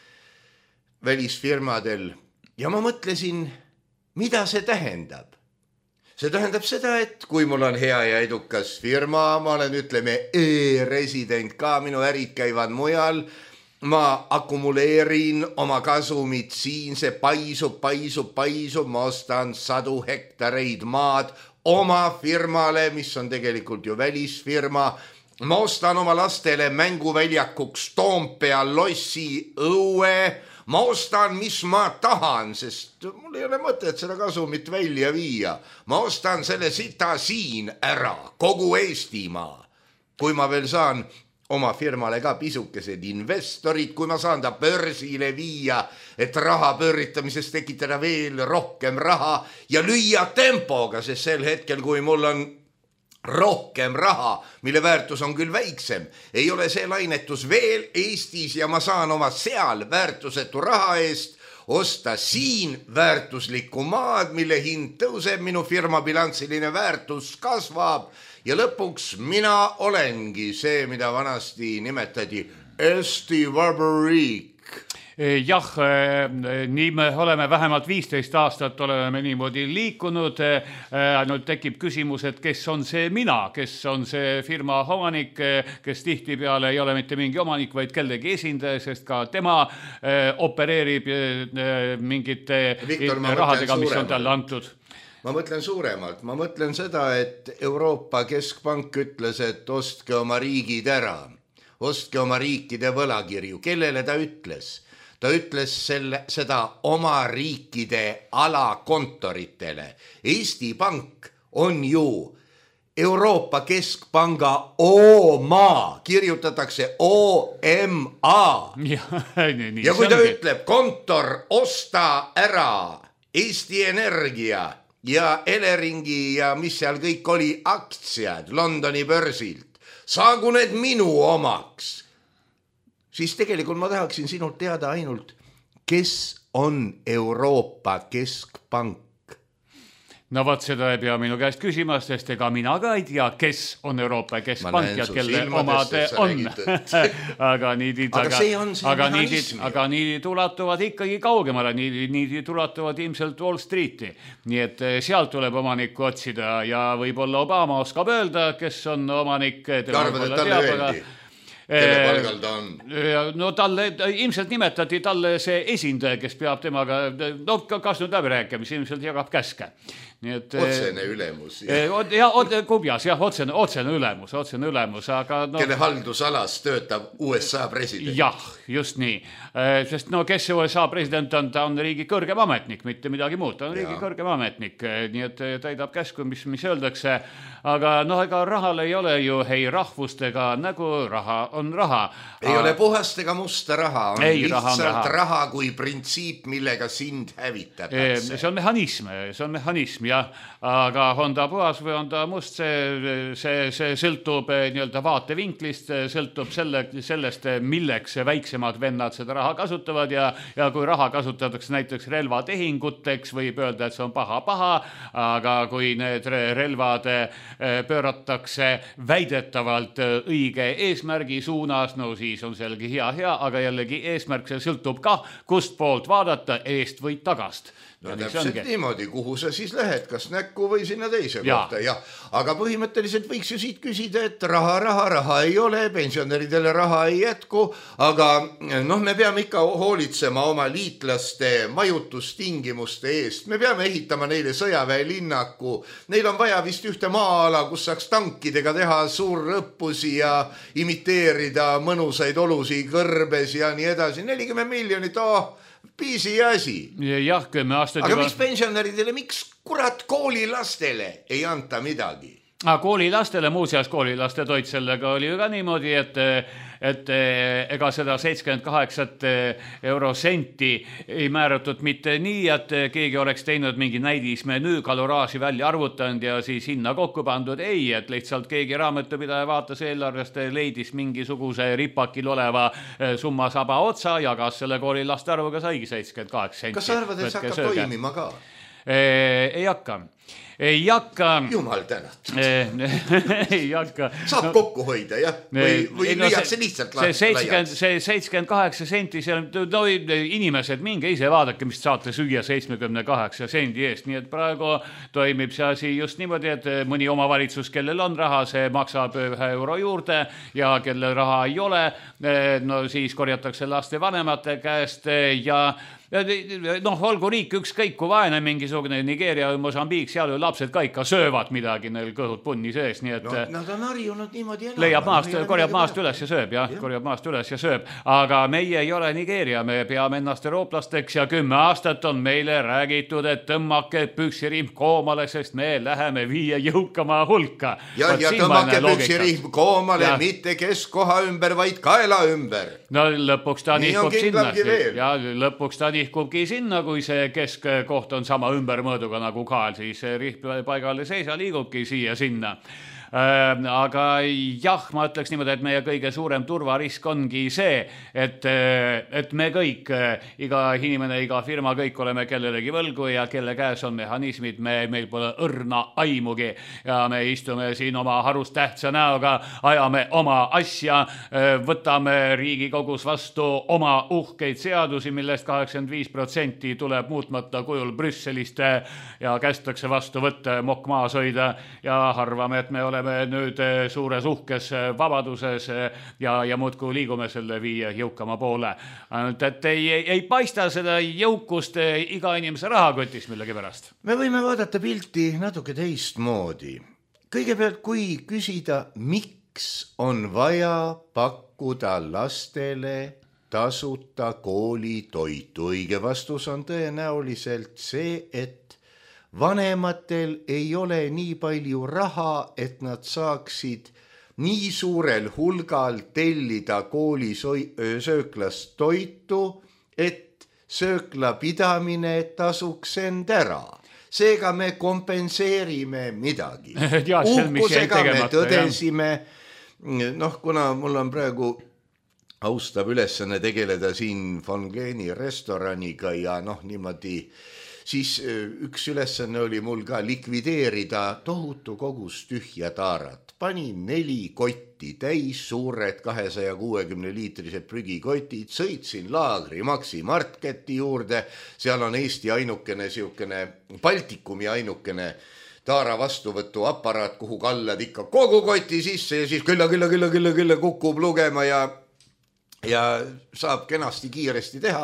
välisfirmadel. Ja ma mõtlesin, mida see tähendab? See tähendab seda, et kui mul on hea ja edukas firma, ma olen, ütleme, e-resident ka, minu ärid käivad mujal, ma akumuleerin oma kasumit siin, see paisub, ma ostan 100 hektareid maad oma firmale, mis on tegelikult ju välisfirma, ma ostan oma lastele mänguväljakuks Toompea lossi õue, ma ostan, mis ma tahan, sest mul ei ole mõtet seda kasumit välja viia. Ma ostan selle sita siin ära, kogu Eestimaa. Kui ma veel saan oma firmale ka pisukesed investorid, kui ma saan ta börsile viia, et raha pööritamises tekitada veel rohkem raha ja lüüa tempoga, sest sel hetkel, kui mul on rohkem raha, mille väärtus on küll väiksem, ei ole see lainetus veel Eestis ja ma saan oma seal väärtusetu raha eest osta siin väärtuslikku maad, mille hind tõuseb, minu firma bilansiline väärtus kasvab ja lõpuks mina olengi see, mida vanasti nimetati Eesti Vabariik. Jah, nii me oleme vähemalt 15 aastat oleme niimoodi liikunud. Ainult tekib küsimus, et kes on see mina, kes on see firma omanik, kes tihtipeale ei ole mitte mingi omanik, vaid kellegi esindaja, sest ka tema opereerib mingite rahadega, mis on talle antud. Ma mõtlen suuremalt, ma mõtlen seda, et Euroopa Keskpank ütles, et ostke oma riigid ära, ostke oma riikide võlakirju. Kellele ta ütles? Ta ütles seda oma riikide alakontoritele. Eesti Pank on ju Euroopa Keskpanga oma, kirjutatakse OMA. Ja kui ta ütleb kontor, osta ära Eesti Energia ja Eleringi ja mis seal kõik oli aktsiad Londoni börsilt, saagu need minu omaks. Siis tegelikult ma tahaksin sinult teada ainult, kes on Euroopa Keskpank. No vaat seda ei pea minu käest küsima, sest ega mina ka ei tea, kes on Euroopa Keskpank ja kelle omad on. Aga nii tulatuvad ikkagi kaugemale, nii tulatuvad ilmselt Wall Streeti. Nii et sealt tuleb omanikku otsida ja võib-olla Obama oskab öelda, kes on omanik. Arvad, et talle öeldi? Kelle palgal ta on? No talle ilmselt nimetati talle see esindaja, kes peab temaga, kas nüüd läbi rääkimis, ilmselt jagab käske. Otsene ülemus. Kubjas, jah, otsene ülemus. Aga kelle haldusalas töötab USA president. Jah, just nii. Sest kes USA president on, ta on riigi kõrgem ametnik, mitte midagi muud. Ta on riigi kõrgem ametnik, nii et täidab käsku, mis öeldakse. Aga ega rahal ei ole ju ei rahvust ega nägu, raha on raha. Ei ole puhast ega musta raha, on lihtsalt raha kui printsiip, millega sind hävitatakse. See on mehhanism, jah, aga on ta puhas või on ta must, see sõltub nii-öelda vaatevinklist, sõltub sellest, milleks väiksemad vennad seda raha kasutavad ja kui raha kasutatakse näiteks relvatehinguteks, võib öelda, et see on paha, aga kui need relvad pööratakse väidetavalt õige eesmärgi suunas, no siis on selgi hea, aga jällegi eesmärk see sõltub ka, kust poolt vaadata, eest või tagast. No täpselt niimoodi, kuhu sa siis lähed, kas näkku või sinna teise kohta. Ja, aga põhimõtteliselt võiks ju siit küsida, et raha ei ole, pensionäridele raha ei jätku, aga me peame ikka hoolitsema oma liitlaste majutustingimuste eest. Me peame ehitama neile sõjaväelinnaku. Neil on vaja vist ühte maa-ala, kus saaks tankidega teha suurõppusi ja imiteerida mõnusaid olusi kõrbes ja nii edasi. 40 miljonit, pisiasi. Jah, 10 aastat aga miks pensionäridele, miks kurat koolilastele ei anta midagi? Koolilastele, muuseas koolilaste toit sellega oli ju ka niimoodi, et ega seda 78 eurosenti ei määratud mitte nii, et keegi oleks teinud mingi näidismenüü kaloraaži välja arvutanud ja siis hinna kokku pandud. Ei, et lihtsalt keegi raamatupidaja vaatas eelarvest, leidis mingisuguse ripakil oleva summa saba otsa, jagas selle koolilaste arvuga, saigi 78 senti. Kas sa arvad, et see hakkab toimima ka? Ei hakka. Jumal tänat. Ei hakka. Saab kokku hoida, jah? Või lüüakse lihtsalt laiaks? See 78 senti, no inimesed, minge ise vaadake, mis saate süüa 78 sendi eest. Nii et praegu toimib see asi just niimoodi, et mõni omavalitsus, kellel on raha, see maksab 1 euro juurde ja kellel raha ei ole, no siis korjatakse laste vanemate käest ja olgu riik ükskõik kui vaene, mingisugune Nigeeria või Mosambiik, seal ju lapsed ka ikka söövad midagi, neil kõhud punni sees, nii et nad on harjunud niimoodi elama. Leiab maast, korjab maast üles ja sööb, jah, korjab maast üles ja sööb. Aga meie ei ole Nigeeria, me peame ennast eurooplasteks ja 10 aastat on meile räägitud, et tõmmake püksirihm koomale, sest me läheme 5 jõukama hulka. Ja tõmmake püksirihm koomale, mitte keskkoha ümber, vaid kaela ümber. No lõpuks ta nihkub sinna. Ja lõpuks ta nihkubki sinna, kui see keskkoht on sama ümbermõõduga nagu kael, siis rihm paigal ei seisa, liigubki siia sinna. Aga jah, ma ütleks niimoodi, et meie kõige suurem turvarisk ongi see, et me kõik, iga inimene, iga firma, kõik oleme kellelegi võlgu ja kelle käes on mehhanismid, meil pole õrna aimugi ja me istume siin oma harust tähtsa näoga, ajame oma asja, võtame Riigikogus vastu oma uhkeid seadusi, millest 85% tuleb muutmata kujul Brüsselist ja kästakse vastu võtta, mokk maas hoida ja arvame, et me oleme nüüd suures uhkes vabaduses ja muudkui liigume selle 5 jõukama poole. Et ei paista seda jõukust iga inimese rahakotis millegi pärast. Me võime vaadata pilti natuke teistmoodi. Kõigepealt, kui küsida, miks on vaja pakkuda lastele tasuta koolitoitu, õige vastus on tõenäoliselt see, et vanematel ei ole nii palju raha, et nad saaksid nii suurel hulgal tellida koolisööklast toitu, et söökla pidamine tasuks end ära. Seega me kompenseerime midagi. Uhkusega me tõdesime, kuna mul on praegu austav ülesanne tegeleda siin von Gleeni restoraniga ja niimoodi, siis üks ülesanne oli mul ka likvideerida tohutu kogus tühja taarat. Panin 4 kotti täis, suured 260-liitrised prügikotid, sõitsin Laagri Maxi Marketi juurde, seal on Eesti ainukene, Baltikumi ainukene taara vastuvõtu aparaat, kuhu kallad ikka kogu koti sisse ja siis külla kukub lugema ja saab kenasti kiiresti teha.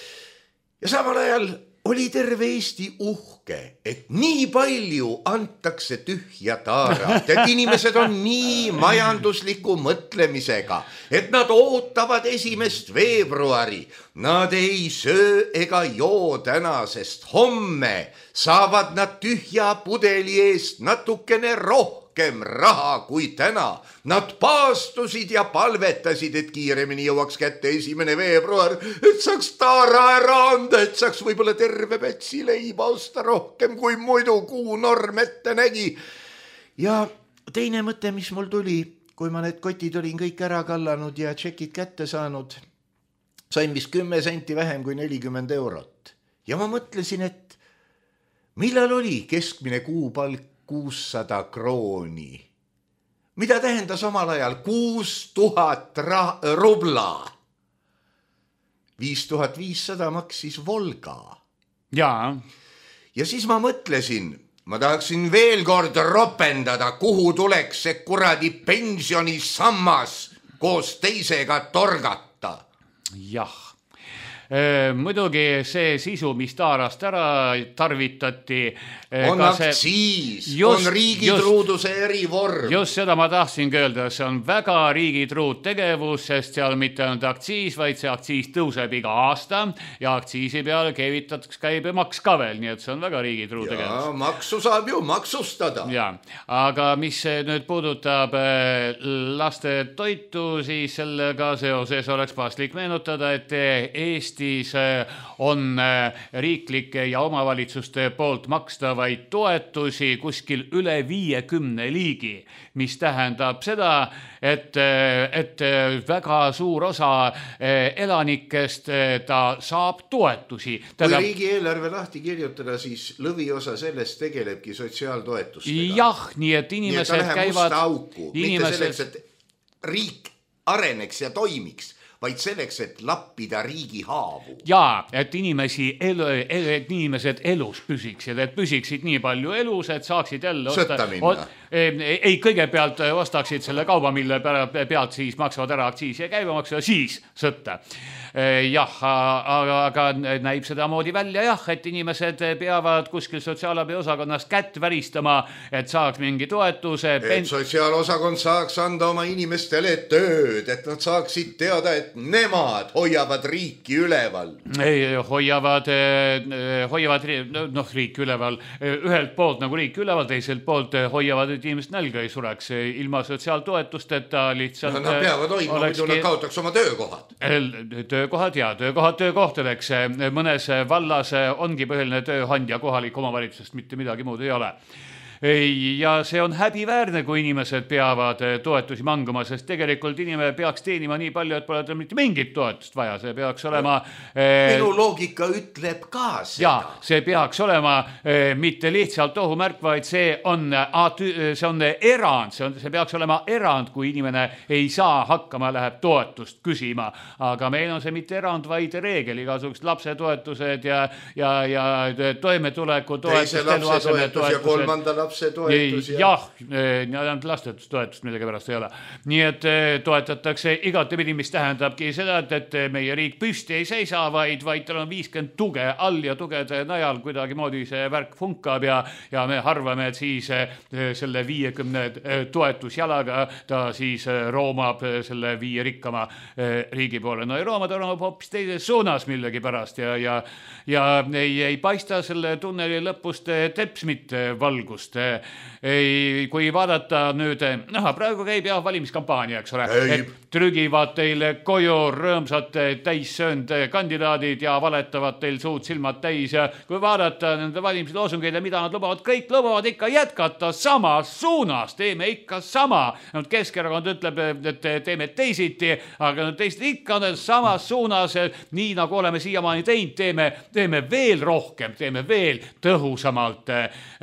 Ja samal ajal oli terve Eesti uhke, et nii palju antakse tühja taarat, et inimesed on nii majandusliku mõtlemisega, et nad ootavad 1. veebruari. Nad ei söö ega joo täna, sest homme saavad nad tühja pudeli eest natukene rohkem raha kui täna. Nad paastusid ja palvetasid, et kiiremini jõuaks kätte 1. veebruar, et saaks taara ära anda, et saaks võib-olla terve pätsi leiba osta rohkem, kui muidu kuu norm ette nägi. Ja teine mõte, mis mul tuli, kui ma need kotid olin kõik ära kallanud ja tšekid kätte saanud, sain vist 10 senti vähem kui 40 eurot. Ja ma mõtlesin, et millal oli keskmine kuupalk 600 krooni? Mida tähendas omal ajal 6000 rubla? 5500 maksis Volga. Jaa. Ja siis ma mõtlesin, ma tahaksin veel kord ropendada, kuhu tuleks see kuradi pensionisammas koos teisega torgata. Jah. muidugi see sisu, mis taarast ära tarvitati. On aktsiis, on riigitruuduse erivorm. Just seda ma tahtsin öelda, see on väga riigitruud tegevus, sest seal mitte ainult aktsiis, vaid see aktsiis tõuseb iga aasta ja aktsiisi peale keevitatakse käibemaks ka veel, nii et see on väga riigitruu tegevus. Ja maksu saab ju maksustada. Ja, aga mis nüüd puudutab laste toitu, siis sellega seoses oleks paslik meenutada, et Eestis on riiklike ja omavalitsuste poolt makstavaid toetusi kuskil üle 50 liigi, mis tähendab seda, et väga suur osa elanikest ta saab toetusi. Kui riigieelarve lahti kirjutada, siis lõviosa sellest tegelebki sotsiaaltoetustega. Jah, nii et inimesed käivad... Auku, mitte selleks, et riik areneks ja toimiks, vaid selleks, et lappida riigi haavu. Jaa, et inimesed elus püsiksid, et püsiksid nii palju elus, et saaksid jälle sõtta minna. Ei, kõigepealt ostaksid selle kauba, mille pealt siis maksavad ära aktsiisi ja käibemaksu ja siis sõtta. Jah, aga näib seda moodi välja, jah, et inimesed peavad kuskil sotsiaalabi osakonnast kätt väristama, et saaks mingi toetuse. Et sotsiaalosakond saaks anda oma inimestele tööd, et nad saaksid teada, et nemad hoiavad riiki üleval. Hoiavad riiki üleval. Ühelt poolt nagu riik üleval, teiselt poolt hoiavad, et inimesed nälga ei sureks ilma sotsiaaltoetusteta lihtsalt. Nad peavad hoidma, muidu nad kaotaks oma töökohad. Töökohtadeks. Mõnes vallas ongi põhiline tööandja kohalik omavalitsust, mitte midagi muud ei ole. Ja see on häbiväärne, kui inimesed peavad toetusi manguma, sest tegelikult inimene peaks teenima nii palju, et pole mitte mingit toetust vaja. See peaks olema... Minu loogika ütleb ka seda. Ja, see peaks olema mitte lihtsalt ohumärk, vaid see on erand. See peaks olema erand, kui inimene ei saa hakkama, läheb toetust küsima. Aga meil on see mitte erand, vaid reegel. Igasugused lapsetoetused ja toimetuleku toetust. Teise lapsetoetus ja kolmanda lapse toetus. Jah, lastetoetust millegi pärast ei ole. Nii et toetatakse igatepidi, mis tähendabki seda, et meie riik püsti ei seisa, vaid tal on 50 tuge all ja tugede najal kuidagi moodi see värk funkab ja me arvame, et siis selle 50 toetusjalaga ta siis roomab selle 5 rikkama riigi poole. No ei rooma, ta roomab hoopis teises suunas millegi pärast ja ei paista selle tunneli lõpust teps mitte valgust. Kui vaadata nüüd, praegu käib valimiskampaania, eks ole, et trügivad teile koju rõõmsad täissöönd kandidaadid ja valetavad teil suud silmad täis ja kui vaadata nende valimisloosungid ja mida nad lubavad, kõik lubavad ikka jätkata samas suunas, teeme ikka sama. Keskerakond ütleb, et teeme teisiti, aga teised ikka samas suunas, nii nagu oleme siiamaani teinud, teeme veel rohkem, teeme veel tõhusamalt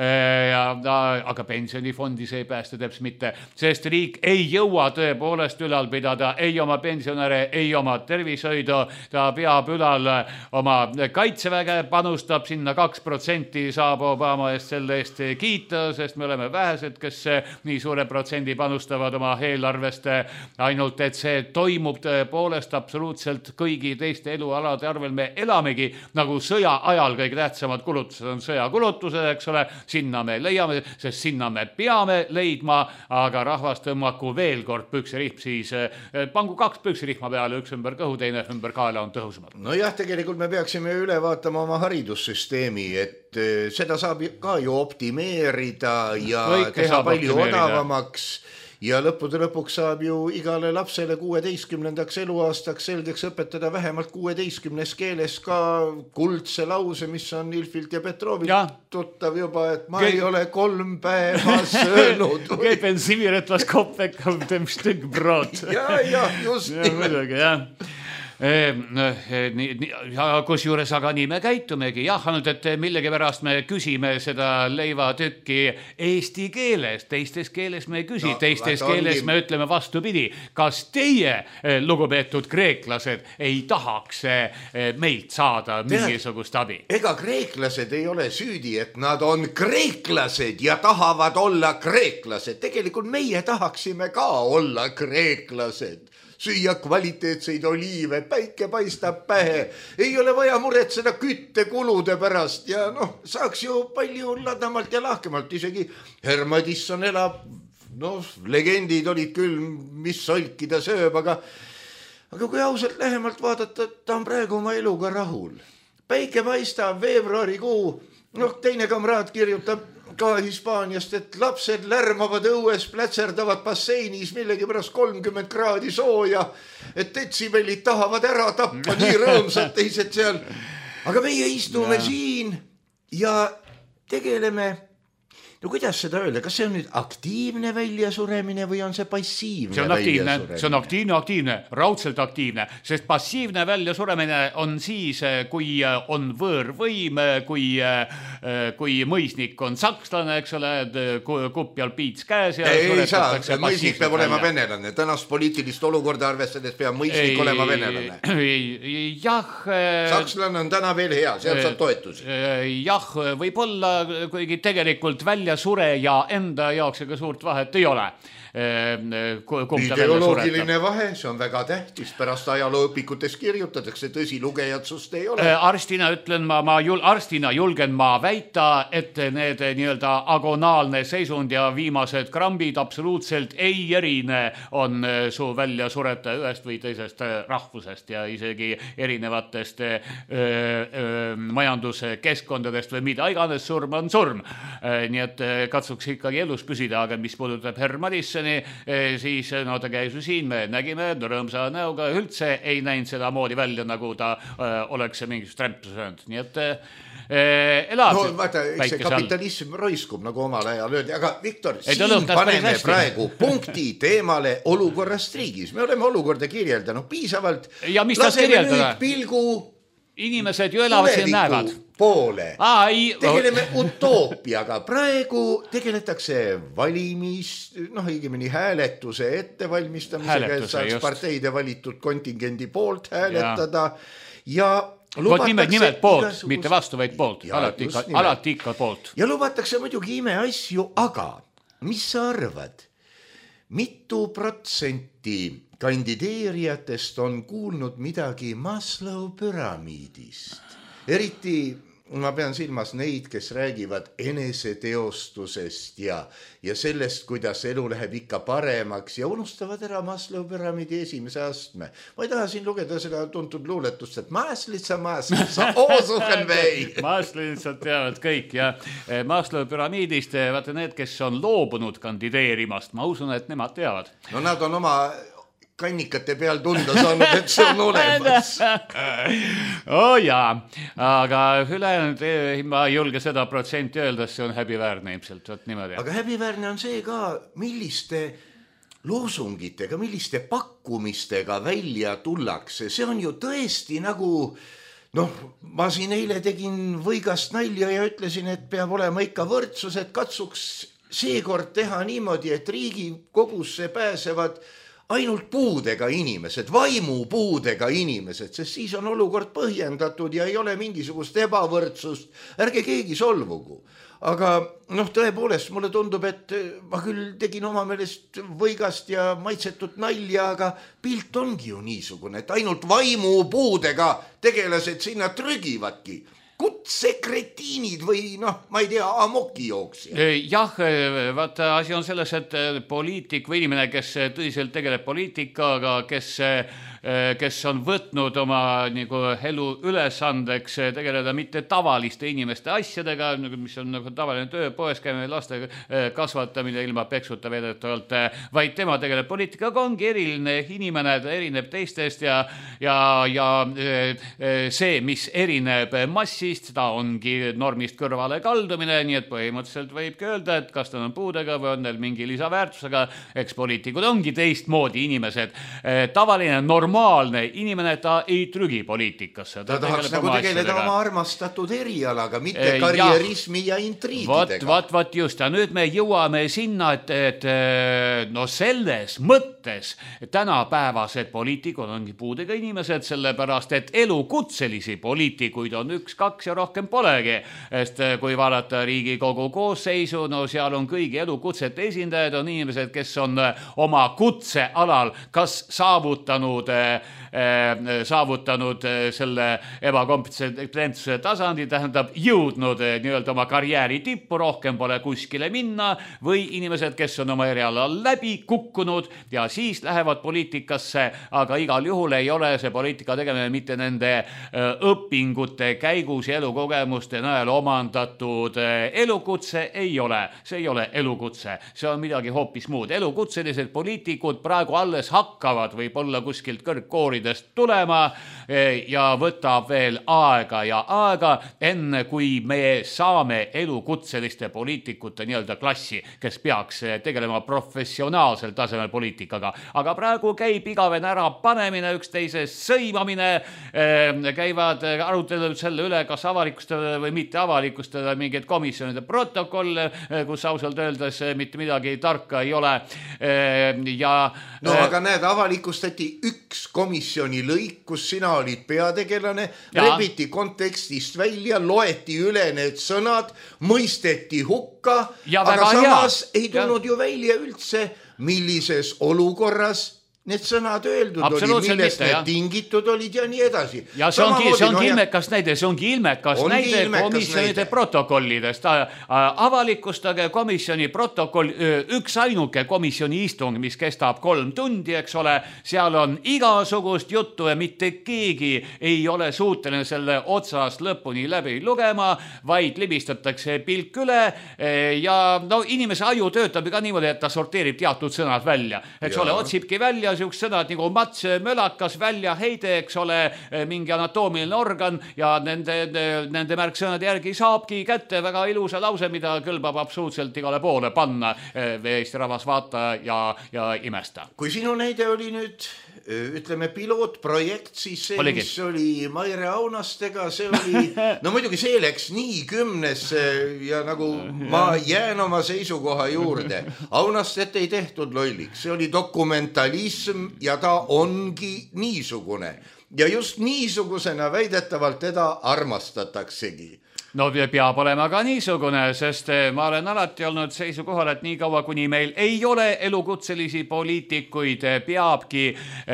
aga pensionifondi see ei päästa täpselt mitte, sest riik ei jõua tõepoolest ülal pidada, ei oma pensionäre, ei oma tervishoidu, ta peab ülal oma kaitseväge, panustab sinna 2%, saab Obama eest selle eest kiita, sest me oleme vähesed, kes nii suure protsendi panustavad oma eelarvest, ainult et see toimub tõepoolest absoluutselt kõigi teiste elualade arvel, me elamegi nagu sõja ajal, kõige tähtsamad kulutused on sõjakulutused, eks ole, sinna me leiame, sest sinna me peame leidma, aga rahvas tõmmaku veel kord püksirihm, siis pangu 2 püksirihma peale, üks ümber kõhu, teine ümber kaela on tõhusamad. No jah, tegelikult me peaksime üle vaatama oma haridussüsteemi, et seda saab ka ju optimeerida ja teha palju odavamaks. Ja lõppude lõpuks saab ju igale lapsele 16. eluaastaks selgeks õpetada vähemalt 16 keeles ka kuldse lause, mis on Ilfilt ja Petrovilt tuttav juba, et ma ei ole 3 päeva söönud. Käipen Simiretlas koppekam dem stück brot. Ja, just nimelt. Kusjuures aga nii me käitumegi. Jah, ainult et millegi pärast me küsime seda leivatükki eesti keeles. Teistes keeles me ei küsi. Teistes keeles me ütleme vastupidi. Kas teie, lugupeetud kreeklased, ei tahaks meilt saada mingisugust abi? Ega kreeklased ei ole süüdi, et nad on kreeklased ja tahavad olla kreeklased. Tegelikult meie tahaksime ka olla kreeklased. süüa kvaliteetseid oliive, päike paistab pähe, ei ole vaja muretseda küttekulude pärast ja noh, saaks ju palju ladamalt ja lahkemalt, isegi Hermadisson elab, noh, legendid olid küll, mis solki ta sööb, aga kui ausalt lähemalt vaadata, ta on praegu oma eluga rahul. Päike paistab, veebruarikuu, noh, teine kamraad kirjutab ka Hispaaniast, et lapsed lärmavad õues, plätserdavad basseinis millegipärast 30 kraadi sooja, et detsibellid tahavad ära tappa, nii rõõmsad teised seal. Aga meie istume siin ja tegeleme, no kuidas seda öelda, kas see on nüüd aktiivne väljasuremine või on see passiivne väljasuremine? See on aktiivne, raudselt aktiivne, sest passiivne väljasuremine on siis, kui on võõrvõim, kui mõisnik on sakslane, eks ole, kupjal piits käes ja ei saa, mõisnik peab olema venelane, tänast poliitilist olukorda arvestades peab mõisnik olema venelane. Jah. Sakslane on täna veel hea, sealt saab toetusi. Jah, võib-olla, kuigi tegelikult sure ja enda jaoks ega suurt vahet ei ole. Ideoloogiline vahe, see on väga tähtis, pärast ajalooõpikutes kirjutatakse, tõsi, lugejad ei ole. Arstina ütlen arstina julgen ma väita, et need nii-öelda agonaalne seisund ja viimased krambid absoluutselt ei erine, on su välja sureta ühest või teisest rahvusest ja isegi erinevatest majanduskeskkondadest või mida iganes, surm on surm. Nii et katsuks ikkagi elus püsida, aga mis puudutab Hermadissoni, siis no ta käis ju siin, me nägime rõõmsa näoga, üldse ei näinud seda moodi välja, nagu ta oleks mingisugust rämpu söönud. Nii et elab. No vaata, see kapitalism roiskub, nagu omal ajal öeldi, aga Viktor, siin paneme praegu punkti teemale olukorrast riigis. Me oleme olukorda kirjeldanud piisavalt. Ja mis ta kirjeldada? Pilgu inimesed ju elavad siin näevad. Poole. Tegeleme utoopiaga. Praegu tegeletakse õigemini hääletuse ettevalmistamisega, et saaks parteide valitud kontingendi poolt hääletada ja nimelt poolt, mitte vastu, vaid poolt. Alati ikka poolt. Ja lubatakse muidugi imeasju, aga mis sa arvad? Mitu protsenti kandideerijatest on kuulnud midagi Maslow püramiidist? Eriti ma pean silmas neid, kes räägivad eneseteostusest ja sellest, kuidas elu läheb ikka paremaks ja unustavad ära Maslow püramiidi esimese astme. Ma ei taha siin lugeda seda tuntud luuletust, et Maslitsa, oosuhen vei. Maslitsad teavad kõik ja Maslow püramiidist, vaata need, kes on loobunud kandideerimast, ma usun, et nemad teavad. No nad on oma kannikate peal tunda saanud, et see on olemas. Jaa, aga ülejäänud ma ei julge seda protsenti öelda, see on häbiväärne ilmselt. Aga häbiväärne on see ka, milliste loosungitega, milliste pakkumistega välja tullakse. See on ju tõesti nagu, ma siin eile tegin võigast nalja ja ütlesin, et peab olema ikka võrdsus, et katsuks seekord teha niimoodi, et Riigikogusse pääsevad ainult puudega inimesed, vaimupuudega inimesed, sest siis on olukord põhjendatud ja ei ole mingisugust ebavõrdsust. Ärge keegi solvugu. Aga tõepoolest mulle tundub, et ma küll tegin oma meelest võigast ja maitsetut nalja, aga pilt ongi ju niisugune, et ainult vaimupuudega tegelased sinna trügivadki. Kutsekretiinid või ma ei tea, amoki jooksja. Jah, vaata, asi on selles, et poliitik või inimene, kes tõsiselt tegeleb poliitikaga, kes on võtnud oma elu ülesandeks tegeleda mitte tavaliste inimeste asjadega, mis on tavaline töö, poes käime, laste kasvatamine ilma peksuta vedetavalt, vaid tema tegeleb poliitikaga, ongi eriline inimene, ta erineb teistest ja see, mis erineb massist, ta ongi normist kõrvale kaldumine, nii et põhimõtteliselt võibki öelda, et kas ta on puudega või on neil mingi lisaväärtusega, eks poliitikud ongi teistmoodi inimesed. Tavaline normaalne normaalne inimene, ta ei trügi poliitikasse. Ta tahaks nagu tegeleda oma armastatud erialaga, mitte karjärismi ja intriigidega. Vat just. Ja nüüd me jõuame sinna, et no selles mõttes tänapäevased poliitikud ongi puudega inimesed, sellepärast, et elukutselisi poliitikuid on 1-2 ja rohkem polegi. Sest kui vaadata Riigikogu koosseisu, no seal on kõigi elukutsete esindajad, on inimesed, kes on oma kutsealal kas saavutanud selle ebakompetentsuse tasandi, tähendab jõudnud nii-öelda oma karjääri tippu, rohkem pole kuskile minna, või inimesed, kes on oma erialal läbi kukkunud ja siis lähevad poliitikasse, aga igal juhul ei ole see poliitika tegemine mitte nende õpingute käigus ja elukogemuste najal omandatud elukutse ei ole. See ei ole elukutse, see on midagi hoopis muud. Elukutselised poliitikud praegu alles hakkavad võib-olla kuskilt kõrgkooridest tulema ja võtab veel aega ja aega, enne kui me saame elukutseliste poliitikute nii-öelda klassi, kes peaks tegelema professionaalsel tasemel poliitikaga. Aga praegu käib igavene ära panemine, üksteise sõimamine, käivad arutelud selle üle, kas avalikustada või mitte avalikustada mingeid komisjonide protokolle, kus ausalt öeldes mitte midagi tarka ei ole. Aga näed, avalikustati üks komisjoni lõik, kus sina olid peategelane, rebiti kontekstist välja, loeti üle need sõnad, mõisteti hukka, aga samas ei tulnud ju välja üldse, millises olukorras need sõnad öeldud olid, millest need tingitud olid ja nii edasi. Ja see ongi ilmekas näide, komisjonide protokollidest. Avalikustage komisjoni protokoll, üks ainuke komisjoni istung, mis kestab 3 tundi, eks ole, seal on igasugust juttu ja mitte keegi ei ole suuteline selle otsast lõpuni läbi lugema, vaid libistatakse pilk üle ja inimese aju töötab ka niimoodi, et ta sorteerib teatud sõnad välja. Eks ole, otsibki välja siuks sõnad nagu mats, mölakas, väljaheide, eks ole, mingi anatoomiline organ ja nende märksõnade järgi saabki kätte väga ilusa lause, mida kõlbab absoluutselt igale poole panna Eesti rahvas vaata ja imesta. Kui sinu näide oli nüüd, ütleme, pilootprojekt, siis see, mis oli Maire Aunastega, see oli, no muidugi see läks nii 10 ja nagu ma jään oma seisukoha juurde. Aunastet ei tehtud lolliks, see oli dokumentalism ja ta ongi niisugune. Ja just niisugusena väidetavalt teda armastataksegi. No peab olema ka niisugune, sest ma olen alati olnud seisukohal, et nii kaua, kuni meil ei ole elukutselisi poliitikuid, peabki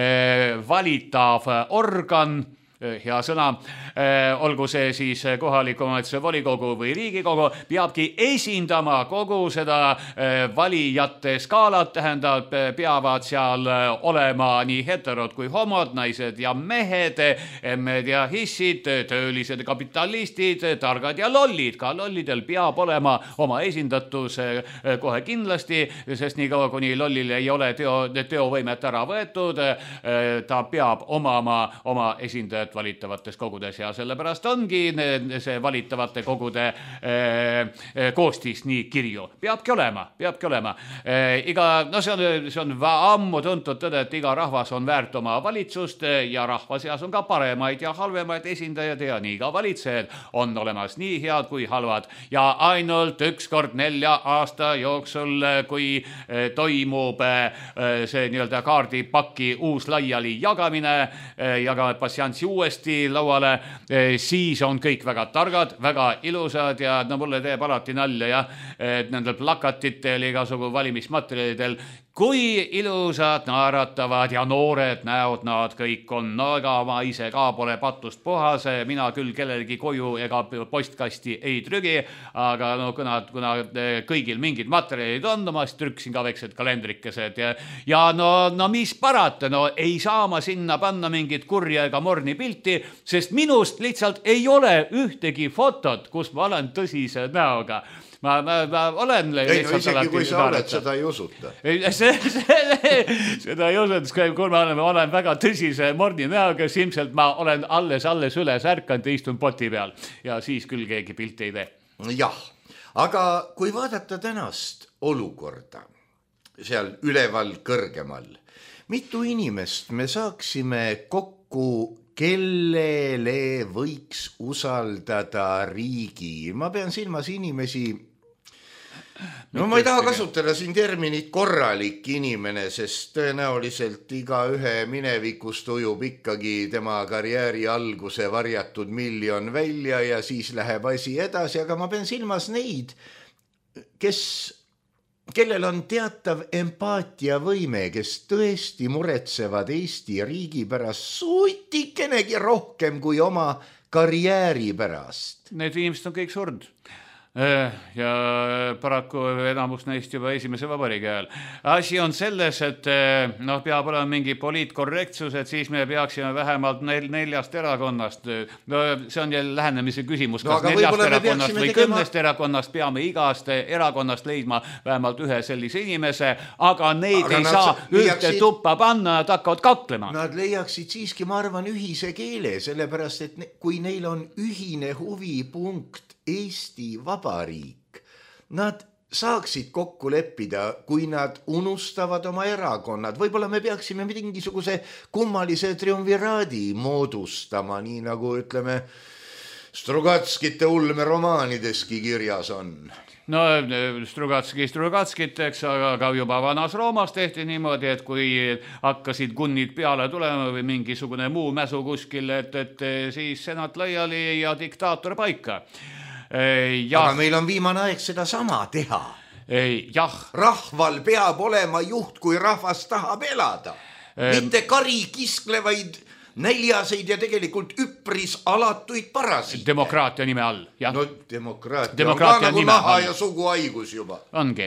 valitav organ, hea sõna, olgu see siis kohaliku omavalitsuse volikogu või Riigikogu, peabki esindama kogu seda valijate skaalat, tähendab, peavad seal olema nii heterod kui homod, naised ja mehed, emmed ja hissid, töölised ja kapitalistid, targad ja lollid. Ka lollidel peab olema oma esindatus kohe kindlasti, sest nii kaua, kuni lollil ei ole teovõimet ära võetud, ta peab omama oma esindajat valitavates kogudes ja sellepärast ongi see valitavate kogude koostis nii kirju. Peabki olema. See on ammu tuntud tõde, et iga rahvas on väärt oma valitsust ja rahva seas on ka paremaid ja halvemaid esindajaid ja nii ka valitsejad on olemas nii head kui halvad. Ja ainult 1 kord 4 aasta jooksul, kui toimub see nii-öelda kaardipaki uus laiali jagamine, jagame passiantsi uuesti lauale, siis on kõik väga targad, väga ilusad ja mulle teeb alati nalja nendel plakatitel, igasugu valimismaterjalidel, kui ilusad, naeratavad ja noored näod nad kõik on. No ega ma ise ka pole patust puhas, mina küll kellelegi koju ega postkasti ei trügi, aga kuna kõigil mingid materjalid on, ma siis trüksin ka väiksed kalendrikesed ja mis parata, ei saa ma sinna panna mingit kurja ega morni pilti, sest minust lihtsalt ei ole ühtegi fotot, kus ma olen tõsise näoga. Ma olen isegi kui sa oled, seda ei usuta. Seda ei usuta, kui ma olen väga tõsise morni näoga, siis ilmselt ma olen alles üles ärkanud ja istun poti peal ja siis küll keegi pilti ei tee. Jah, aga kui vaadata tänast olukorda seal üleval kõrgemal, mitu inimest me saaksime kokku, kellele võiks usaldada riigi? Ma pean silmas inimesi, no ma ei taha kasutada siin terminit korralik inimene, sest tõenäoliselt iga ühe minevikust ujub ikkagi tema karjääri alguse varjatud miljon välja ja siis läheb asi edasi, aga ma pean silmas neid, kellel on teatav empaatiavõime, kes tõesti muretsevad Eesti riigi pärast suitikenegi rohkem kui oma karjääri pärast. Need inimesed on kõik surnud. Ja paraku enamus neist juba esimese vabariigi ajal. Asi on selles, et peab olema mingi poliitkorrektsus, et siis me peaksime vähemalt 4 erakonnast. No see on jälle lähenemise küsimus, kas 4 erakonnast või 10 erakonnast peame igast erakonnast leidma vähemalt ühe sellise inimese, aga neid ei saa ühte tuppa panna, et hakkavad kaklema. Nad leiaksid siiski, ma arvan, ühise keele, sellepärast, et kui neil on ühine huvipunkt Eesti Vabariik, nad saaksid kokku leppida, kui nad unustavad oma erakonnad. Võib-olla me peaksime mingisuguse kummalise triumviraadi moodustama, nii nagu ütleme Strugatskite ulme romaanideski kirjas on. No Strugatskiteks, aga juba Vanas Roomas tehti niimoodi, et kui hakkasid kunnid peale tulema või mingisugune muu mäsu kuskil, et siis senat laiali ja diktaator paika. Aga meil on viimane aeg seda sama teha. Jah. Rahval peab olema juht, kui rahvas tahab elada. Mitte kari kisklevaid näljaseid ja tegelikult üpris alatuid parasiite. Demokraatia nime all. Ja. No demokraatia on ka nagu naha ja suguhaigus juba. Ongi.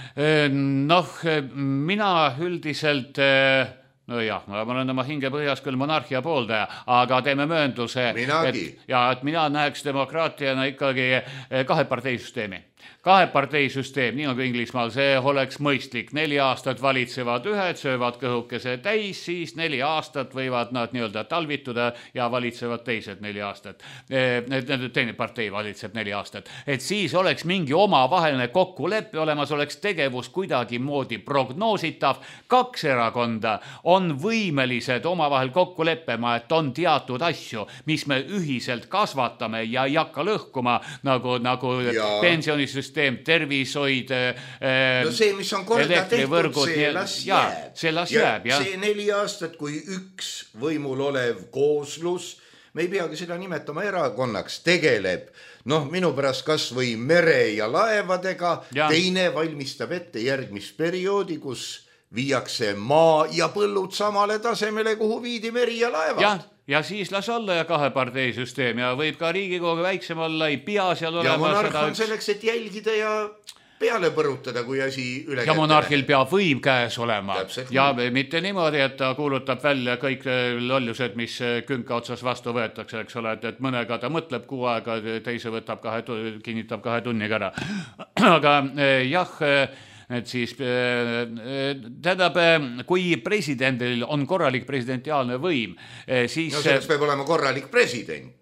Mina üldiselt... No jah, ma olen oma hinge põhjas küll monarhia pooldaja, aga teeme möönduse, et mina näeks demokraatiana ikkagi kaheparteisüsteemi. Kaheparteisüsteem, nii nagu Inglismaal, see oleks mõistlik. 4 aastat valitsevad ühed, söövad kõhukese täis, siis 4 aastat võivad nad nii-öelda talvituda ja valitsevad teised 4 aastat. Teine partei valitseb 4 aastat. Et siis oleks mingi omavaheline kokkuleppe olemas, oleks tegevus kuidagi moodi prognoositav. 2 erakonda on võimelised omavahel kokku leppima, et on teatud asju, mis me ühiselt kasvatame ja ei hakka lõhkuma, nagu pensionisüsteem, tervishoid, no see, mis on korda tehtud, see las jääb. See 4 aastat, kui üks võimul olev kooslus, me ei peagi seda nimetama erakonnaks, tegeleb, minu pärast kas või mere ja laevadega, teine valmistab ette järgmist perioodi, kus viiakse maa ja põllud samale tasemele, kuhu viidi meri ja laevad. Ja siis las olla ja kaheparteisüsteem ja võib ka Riigikogu väiksem olla, ei pea seal olema. Ja monarh on selleks, et jälgida ja peale põrutada, kui asi üle kätte. Ja monarhil peab võim käes olema. Ja mitte niimoodi, et ta kuulutab välja kõik lollused, mis künka otsas vastu võetakse, eks ole, et mõnega ta mõtleb 6 aega, teise võtab kinnitab 2 tunniga ära. Aga jah, et siis tähendab, kui presidendil on korralik presidentiaalne võim, siis... No selleks peab olema korralik president.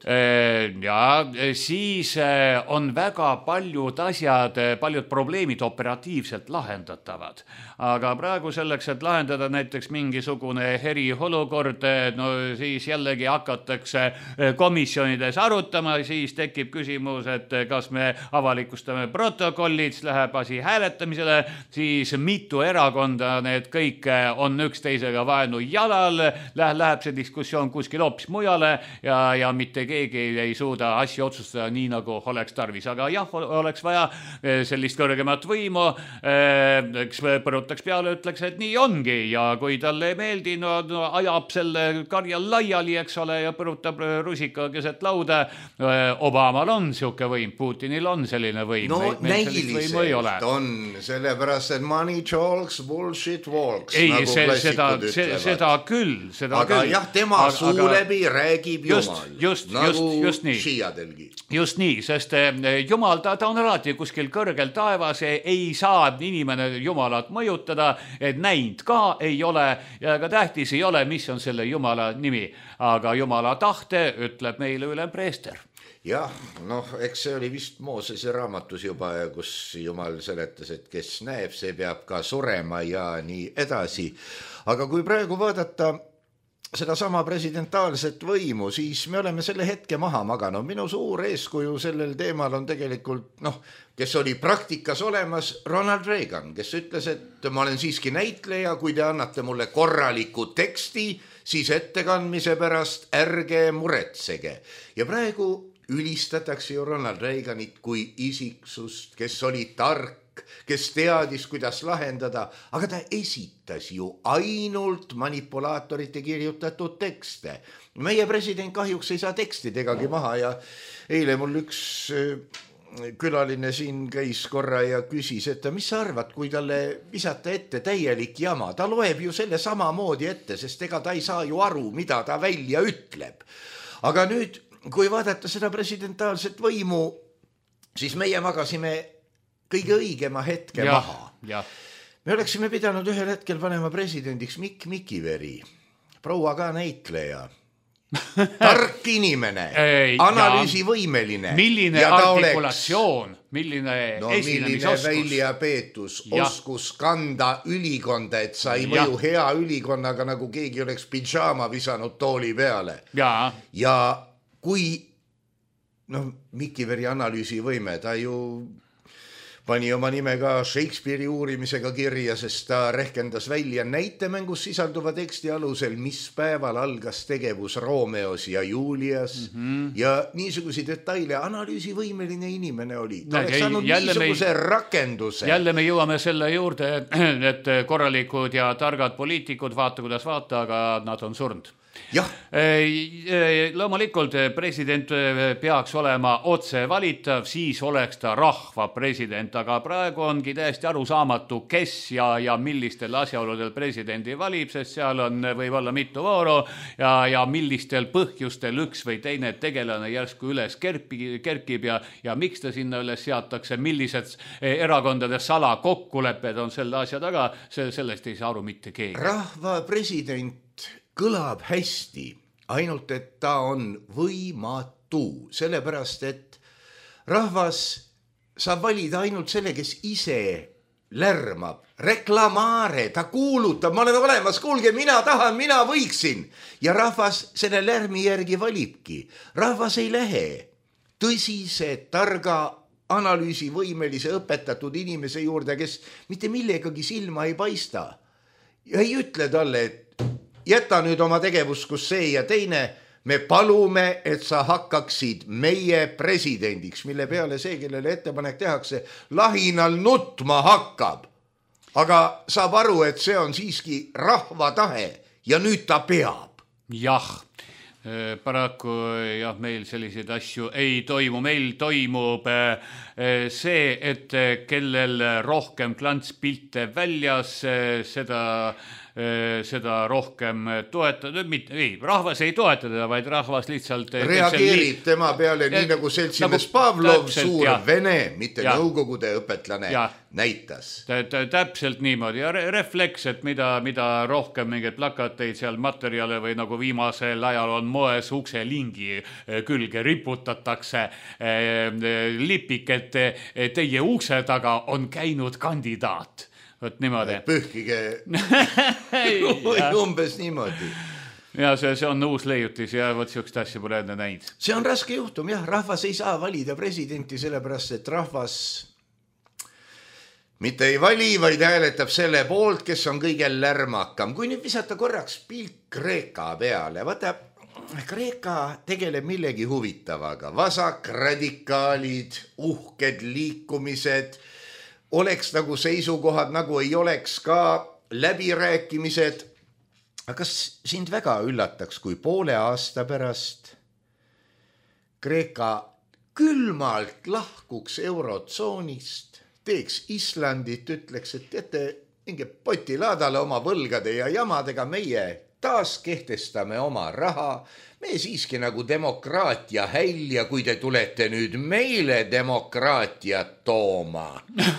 Siis on väga paljud asjad, paljud probleemid operatiivselt lahendatavad. Aga praegu selleks, et lahendada näiteks mingisugune eriolukord, siis jällegi hakatakse komisjonides arutama, siis tekib küsimus, et kas me avalikustame protokollid, läheb asi hääletamisele, siis mitu erakonda, need kõik on üksteisega vaenu jalal, läheb see diskussioon kuskil hoopis mujale ja mitte keegi ei suuda asju otsustada nii, nagu oleks tarvis. Aga jah, oleks vaja sellist kõrgemat võimu, eks põrutaks peale, ütleks, et nii ongi ja kui talle ei meeldi, ajab selle karja laiali, eks ole, ja põrutab rusika keset lauda. Obamal on siuke võim, Putinil on selline võim. No näiliselt on, sellepärast et money talks, bullshit walks. Ei, seda küll. Aga jah, tema suu läbi räägib Jumal. Just nii. Šiiadelgi. Just nii, sest Jumal, ta on alati kuskil kõrgel taevas, ei saa inimene Jumalat mõjutada, et näinud ka ei ole ja ka tähtis ei ole, mis on selle Jumala nimi. Aga Jumala tahte ütleb meile ülem preester. jah, noh, eks see oli vist Moosese raamatus juba, kus Jumal seletas, et kes näeb, see peab ka surema ja nii edasi. Aga kui praegu vaadata sedasama presidentaalset võimu, siis me oleme selle hetke maha maganud. Minu suur eeskuju sellel teemal on tegelikult, kes oli praktikas olemas, Ronald Reagan, kes ütles, et ma olen siiski näitleja, kui te annate mulle korraliku teksti, siis ettekandmise pärast ärge muretsege. Ja praegu ülistatakse ju Ronald Reaganit kui isiksust, kes oli tark, kes teadis, kuidas lahendada, aga ta esitas ju ainult manipulaatorite kirjutatud tekste. Meie president kahjuks ei saa tekstidegagi maha ja eile mul üks külaline siin käis korra ja küsis, et mis sa arvad, kui talle visata ette täielik jama, ta loeb ju selle samamoodi ette, sest ega ta ei saa ju aru, mida ta välja ütleb. Aga nüüd, kui vaadata seda presidentaalset võimu, siis meie magasime kõige õigema hetke maha. Me oleksime pidanud ühel hetkel panema presidendiks Mikk Mikiveri, proua ka näitleja, tark inimene, analüüsivõimeline. Milline artikulatsioon, milline esinemisoskust. Milline väljapeetus, oskus kanda ülikonda, et sa ei mõju hea ülikonnaga, nagu keegi oleks pidžaama visanud tooli peale. Ja kui Mikiveri analüüsivõime, ta ju pani oma nime ka Shakespeare'i uurimisega kirja, sest ta rehkendas välja näitemängus sisalduva teksti alusel, mis päeval algas tegevus Romeos ja Julias ja niisuguse detaile analüüsivõimeline inimene oli. Ta oleks saanud niisuguse rakenduse. Jälle me jõuame selle juurde, et korralikud ja targad poliitikud, vaata kuidas vaata, aga nad on surnud. Loomulikult president peaks olema otse valitav, siis oleks ta rahva president, aga praegu ongi täiesti arusaamatu, kes ja millistel asjaoludel presidendi valib, sest seal võib olla mitu vooru ja millistel põhjustel üks või teine tegelane järsku üles kerkib ja miks ta sinna üles seatakse, millised erakondade salakokkulepped on selle asja taga, sellest ei saa aru mitte keegi. Rahva president kõlab hästi, ainult et ta on võimatu, sellepärast et rahvas saab valida ainult selle, kes ise lärmab, reklamaare, ta kuulutab, ma olen olemas, kuulge, mina tahan, mina võiksin. Ja rahvas selle lärmi järgi valibki. Rahvas ei lähe tõsise, targa, analüüsivõimelise õpetatud inimese juurde, kes mitte millegagi silma ei paista. Ja ei ütle talle, et jäta nüüd oma tegevus, kus see ja teine, me palume, et sa hakkaksid meie presidendiks, mille peale see, kellele ettepanek tehakse, lahinal nutma hakkab. Aga saab aru, et see on siiski rahva tahe ja nüüd ta peab. Paraku meil selliseid asju ei toimu, meil toimub see, et kellel rohkem klantspilte väljas, seda rohkem toetada, rahvas ei toeta teda, vaid rahvas lihtsalt reageerib tema peale, nii nagu seltsimees Pavlov, suur vene, mitte nõukogude õpetlane, näitas. Täpselt niimoodi ja refleks, et mida rohkem mingeid plakateid seal materjale või nagu viimasel ajal on moes ukselingi külge riputatakse lipik, et teie ukse taga on käinud kandidaat. Võt niimoodi. Pühkige umbes niimoodi. Ja see on uus leiutis ja võt siukest asja pole enne näinud. See on raske juhtum, rahvas ei saa valida presidenti, sellepärast et rahvas mitte ei vali, vaid hääletab selle poolt, kes on kõige lärmakam. Kui nüüd visata korraks pilk Kreeka peale, vaata, Kreeka tegeleb millegi huvitavaga. Vasakradikaalid, uhked liikumised, oleks nagu seisukohad, nagu ei oleks ka läbirääkimised. Aga kas sind väga üllataks, kui poole aasta pärast Kreeka külmalt lahkuks eurotsoonist, teeks Islandit, ütleks, et teete minge potilaadale oma võlgade ja jamadega, meie taas kehtestame oma raha. Me siiski nagu demokraatia häll ja kui te tulete nüüd meile demokraatiat tooma.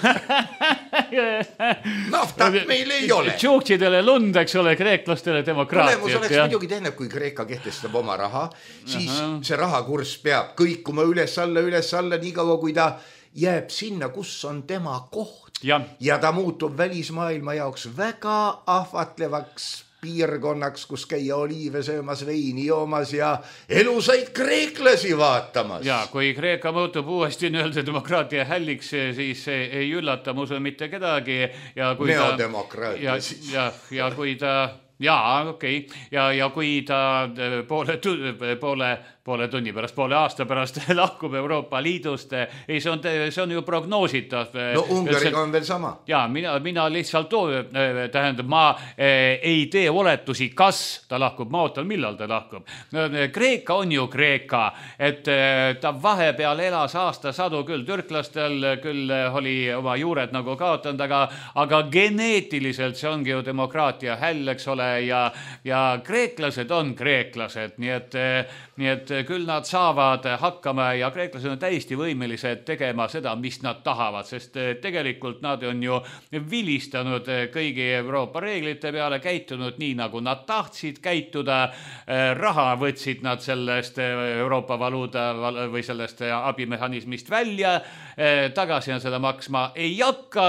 Naftat meil ei ole. Tšuktsidele lund, eks ole, kreeklastele demokraatiat. Olemus oleks muidugi tähendab, kui Kreeka kehtestab oma raha, siis see rahakurss peab kõikuma üles alla, nii kaua kui ta jääb sinna, kus on tema koht. Ja ta muutub välismaailma jaoks väga ahvatlevaks piirkonnaks, kus käia oliive söömas, veini joomas ja elusaid kreeklasi vaatamas. Ja kui Kreeka muutub uuesti nii-öelda demokraatia hälliks, siis ei üllata musu mitte kedagi. Neodemokraatia siis. Ja kui ta... Ja kui ta poole tunni pärast, poole aasta pärast lahkub Euroopa Liidust, see on ju prognoositav. No Ungariga on veel sama. Ja mina lihtsalt tähendab, ma ei tee oletusi, kas ta lahkub, ma ootan, millal ta lahkub. Kreeka on ju Kreeka, et ta vahepeal elas aastasadu küll türklastel, küll oli oma juured nagu kaotanud, aga geneetiliselt see ongi ju demokraatia häll, eks ole, ja kreeklased on kreeklased, nii et küll nad saavad hakkama ja kreeklased on täiesti võimelised tegema seda, mis nad tahavad, sest tegelikult nad on ju vilistanud kõigi Euroopa reeglite peale, käitunud nii, nagu nad tahtsid käituda, raha võtsid nad sellest Euroopa valuuta või sellest abimehhanismist välja, tagasi on seda maksma ei hakka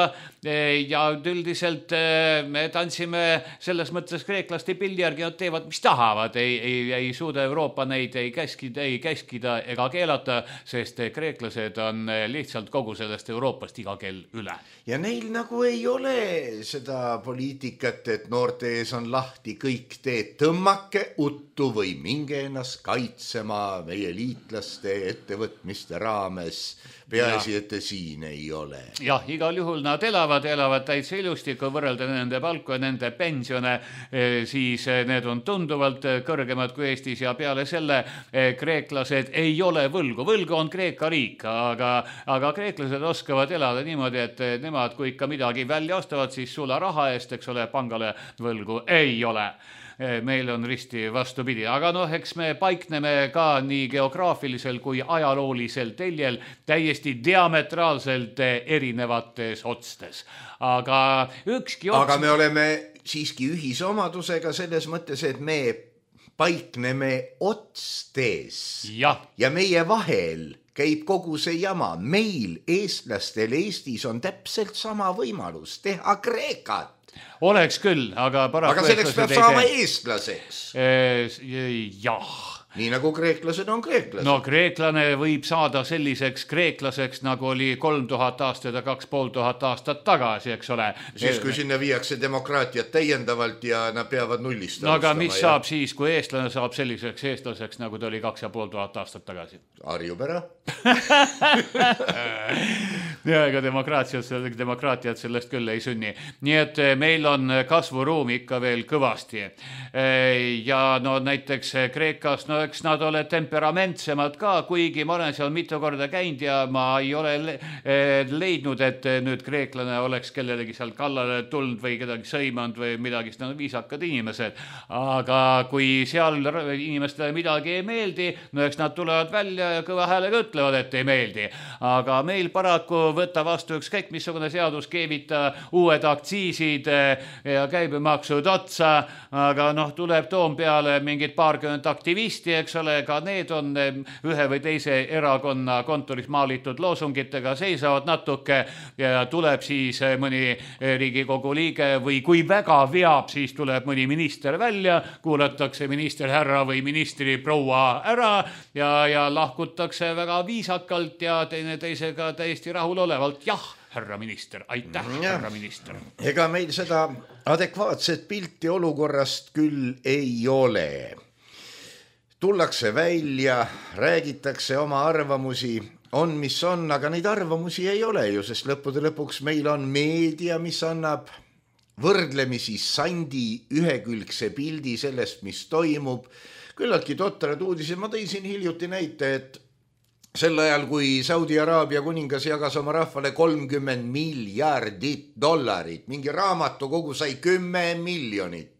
ja üldiselt me tantsime selles mõttes kreeklaste pilli järgi, nad teevad, mis tahavad, ei suuda Euroopa neid ei käskida ega keelata, sest kreeklased on lihtsalt kogu sellest Euroopast iga kell üle. Ja neil nagu ei ole seda poliitikat, et noorte ees on lahti kõik teed, tõmmake uttu või minge ennast kaitsema meie liitlaste ettevõtmiste raames. Peaasi, et te siin ei ole. Jah, igal juhul nad elavad täitsa ilusti, kui võrrelda nende palku ja nende pensione, siis need on tunduvalt kõrgemad kui Eestis ja peale selle kreeklased ei ole võlgu. Võlgu on Kreeka riik, aga kreeklased oskavad elada niimoodi, et nemad, kui ikka midagi välja ostavad, siis sulla raha eest, eks ole, pangale võlgu ei ole. Meil on risti vastupidi, aga eks me paikneme ka nii geograafilisel kui ajaloolisel teljel täiesti diametraalselt erinevates otstes. Aga me oleme siiski ühisomadusega selles mõttes, et me paikneme otstes ja meie vahel käib kogu see jama. Meil, eestlastel Eestis on täpselt sama võimalus teha Kreekat. Oleks küll, aga selleks peab saama eestlaseks. Jah. Nii nagu kreeklased on kreeklased. No kreeklane võib saada selliseks kreeklaseks, nagu oli 3000 aastat ja 2500 aastat tagasi, eks ole. Siis kui sinna viiakse demokraatiat täiendavalt ja nad peavad nullist alustama. Aga mis saab siis, kui eestlane saab selliseks eestlaseks, nagu ta oli 2500 aastat tagasi? Harjub ära. Ja ega demokraatiat sellest küll ei sünni. Nii et meil on kasvuruumi ikka veel kõvasti. Ja näiteks Kreekas, eks nad ole temperamentsemad ka, kuigi ma olen seal mitu korda käinud ja ma ei ole leidnud, et nüüd kreeklane oleks kellelegi seal kallale tulnud või kedagi sõimanud või midagi, sest nad on viisakad inimesed. Aga kui seal inimestele midagi ei meeldi, eks nad tulevad välja ja kõva häälega ütlevad, et ei meeldi. Aga meil paraku võtta vastu ükskõik missugune seadus, keevita uued aktsiisid ja käibemaksud otsa, aga tuleb Toompeale mingid paarkümmend aktivisti, eks ole, ka need on ühe või teise erakonna kontoris maalitud loosungitega, seisavad natuke ja tuleb siis mõni Riigikogu liige või kui väga veab, siis tuleb mõni minister välja, kuulatakse minister härra või ministri proua ära ja lahkutakse väga viisakalt ja teisega täiesti rahulolevalt. Jah, härra minister, aitäh, härra minister. Ega meil seda adekvaatset pilti olukorrast küll ei ole. Tullakse välja, räägitakse oma arvamusi, on mis on, aga neid arvamusi ei ole ju, sest lõppude lõpuks meil on meedia, mis annab võrdlemisi sandi ühekülgse pildi sellest, mis toimub. Küllaltki totrad uudised, ma tõin siin hiljuti näite, et sel ajal, kui Saudi Araabia kuningas jagas oma rahvale $30 miljardit, mingi raamatukogu sai 10 miljonit.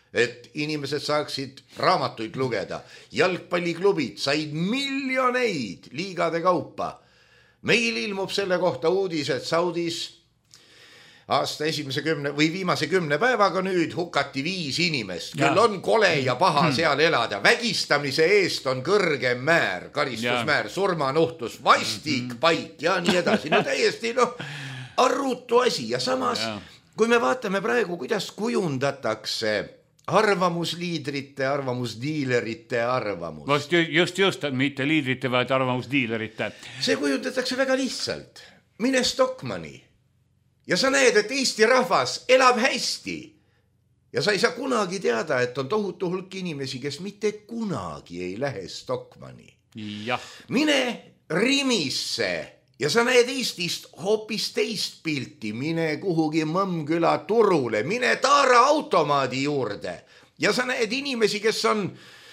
et inimesed saaksid raamatuid lugeda. Jalgpalliklubid said miljoneid liigade kaupa. Meil ilmub selle kohta uudis, et Saudis aasta viimase 10 päevaga nüüd hukati 5 inimest. Küll on kole ja paha seal elada. Vägistamise eest on kõrgem määr, karistusmäär, surmanuhtlus, vastik, paik ja nii edasi. No täiesti arrutu asi ja samas, kui me vaatame praegu, kuidas kujundatakse arvamusliidrite, arvamusdiilerite arvamus. Just, mitte liidrite, vaid arvamusdiilerite. See kujundatakse väga lihtsalt. Mine Stockmanni. Ja sa näed, et Eesti rahvas elab hästi. Ja sa ei saa kunagi teada, et on tohutu hulk inimesi, kes mitte kunagi ei lähe Stockmanni. Ja. Mine Rimisse ja sa näed Eestist hoopis teist pilti. Mine kuhugi Mõmmküla turule, mine Taara automaadi juurde. Ja sa näed inimesi, kes on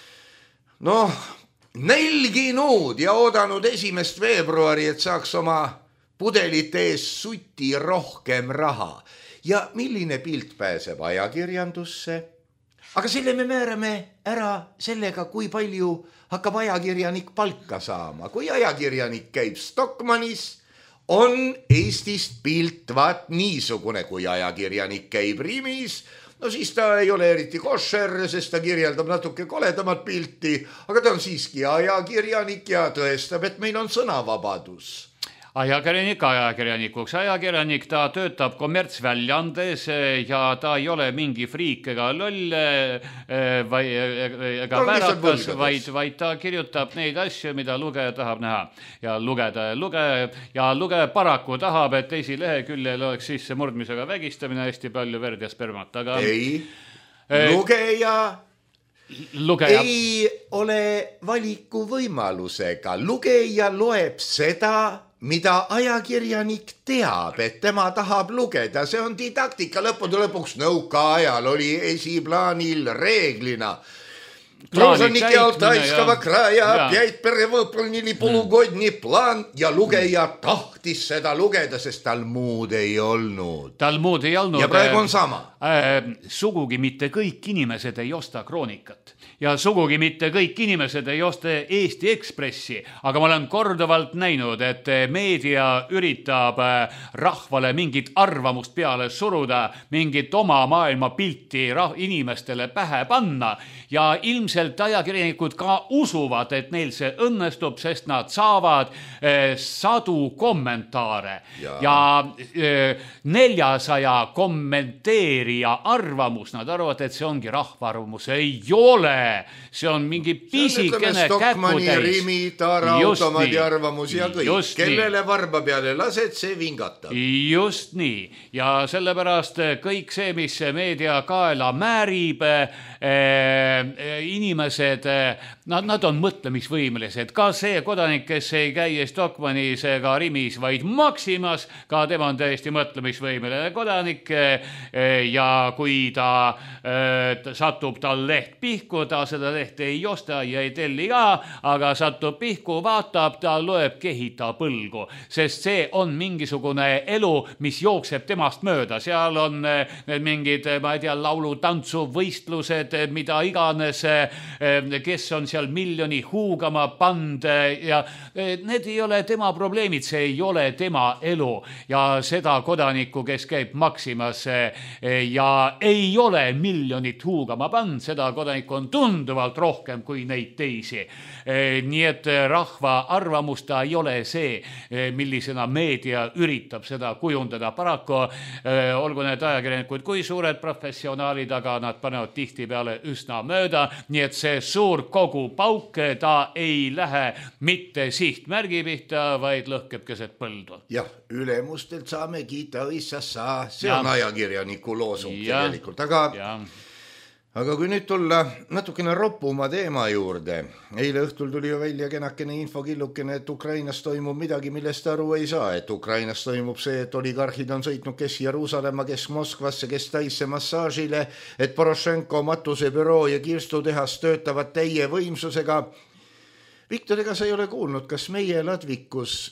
nälginud ja oodanud 1. veebruari, et saaks oma pudelite ees suti rohkem raha. Ja milline pilt pääseb ajakirjandusse? Aga selle me määrame ära sellega, kui palju hakkab ajakirjanik palka saama. Kui ajakirjanik käib Stockmannis, on Eestist pilt vaat niisugune. Kui ajakirjanik käib Rimis, no siis ta ei ole eriti košer, sest ta kirjeldab natuke koledamat pilti, aga ta on siiski ajakirjanik ja tõestab, et meil on sõnavabadus. Ajakirjanikuks. Ajakirjanik, ta töötab kommertsväljandes ja ta ei ole mingi friik ega loll ega värakas, vaid ta kirjutab neid asju, mida lugeja tahab näha. Ja lugeja paraku tahab, et esileheküljel oleks sisse murdmisega vägistamine, hästi palju verd ja spermat. Aga ei, lugeja ei ole valikuvõimalusega. Lugeja loeb seda, mida ajakirjanik teab, et tema tahab lugeda. See on didaktika. Lõpuks nõukaajal oli esiplaanil reeglina Trozanniki Altaiskava kraja, 5 perevõpõlnili polugodni plaan ja lugeja tahtis seda lugeda, sest tal muud ei olnud. Ja praegu on sama. Sugugi mitte kõik inimesed ei osta kroonikat ja sugugi mitte kõik inimesed ei osta Eesti Ekspressi, aga ma olen korduvalt näinud, et meedia üritab rahvale mingit arvamust peale suruda, mingit oma maailma pilti inimestele pähe panna ja ilmselt ajakirjanikud ka usuvad, et neil see õnnestub, sest nad saavad sadu kommentaare ja 400 kommenteerija arvamus, nad arvavad, et see ongi rahva arvamus. Ei ole, see on mingi pisikene Stockmanni, Rimi, Taara automaadi arvamus ja kõik. Kellele varba peale lased, see vingatab. Just nii. Ja sellepärast kõik see, mis meedia kaela määrib, inimesed, nad on mõtlemisvõimelised. Ka see kodanik, kes ei käi Stockmannis ega Rimis, vaid Maximas, ka tema on täiesti mõtlemisvõimeline kodanik ja kui ta satub tal leht pihku, ta seda lehte ei osta ja ei telli ka, aga satub pihku, vaatab, ta loeb, kehita põlgu, sest see on mingisugune elu, mis jookseb temast mööda. Seal on need mingid, ma ei tea, laulu-tantsu võistlused, mida iganes, kes on seal miljoni huugama pand ja need ei ole tema probleemid, see ei ole tema elu ja seda kodanikku, kes käib Maximas ja ei ole miljonit huugama pand, seda kodanikku on tunduvalt rohkem kui neid teisi. Nii et rahva arvamus ta ei ole see, millisena meedia üritab seda kujundada. Paraku olgu need ajakirjanikud kui suured professionaalid, aga nad panevad tihti peale üsna mööda, nii et see suur kogu pauk, ta ei lähe mitte sihtmärgi pihta, vaid lõhkeb keset põldu. Jah, ülemustelt saame kiita õissassa, see on ajakirjaniku loosung tegelikult, aga kui nüüd tulla natukene roppuma teema juurde, eile õhtul tuli ju välja kenakene infokillukene, et Ukrainas toimub midagi, millest aru ei saa, et Ukrainas toimub see, et oligarhid on sõitnud kes Jeruusalemma, kes Moskvasse, kes Taisse massaažile, et Porošenko matusebüroo ja kirstutehas töötavad täie võimsusega. Viktor, ega sa ei ole kuulnud, kas meie ladvikus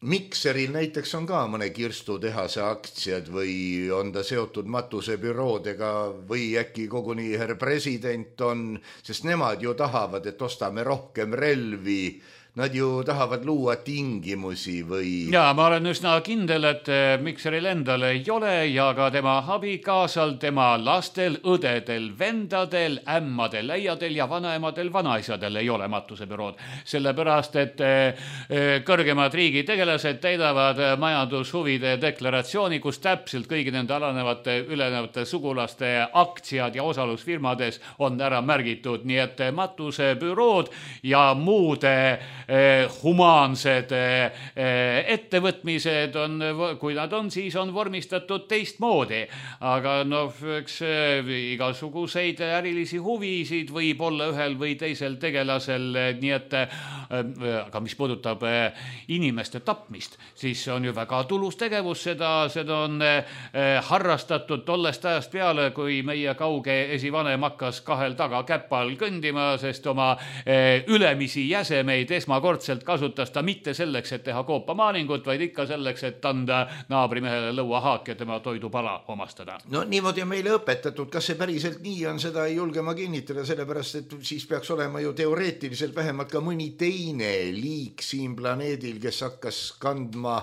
Mikseril näiteks on ka mõne kirstutehase aktsiad või on ta seotud matusebüroodega või äkki koguni herr president on, sest nemad ju tahavad, et ostame rohkem relvi. Nad ju tahavad luua tingimusi või... Ja ma olen üsna kindel, et Mikseril endal ei ole ja ka tema abikaasal, tema lastel, õdedel, vendadel, ämmadel, äiadel ja vanaemadel, vanaisadel ei ole matusebürood. Sellepärast, et kõrgemad riigitegelased täidavad majandushuvide deklaratsiooni, kus täpselt kõigi nende ülenevate sugulaste aktsiad ja osalusfirmades on ära märgitud. Nii et matusebürood ja muude humaansed ettevõtmised on, kui nad on, siis on vormistatud teistmoodi. Aga eks igasuguseid ärilisi huvisid võib olla ühel või teisel tegelasel, nii et aga mis puudutab inimeste tapmist, siis on ju väga tulus tegevus, seda on harrastatud tollest ajast peale, kui meie kauge esivanem hakkas kahel taga käpal kõndima, sest oma ülemisi jäsemeid esmakordselt kasutas ta mitte selleks, et teha koopamaaningut, vaid ikka selleks, et anda naabrimehele lõuahaak ja tema toidupala omastada. No niimoodi on meile õpetatud, kas see päriselt nii on, seda ei julge ma kinnitada, sellepärast, et siis peaks olema ju teoreetiliselt vähemalt ka mõni teine liik siin planeedil, kes hakkas kandma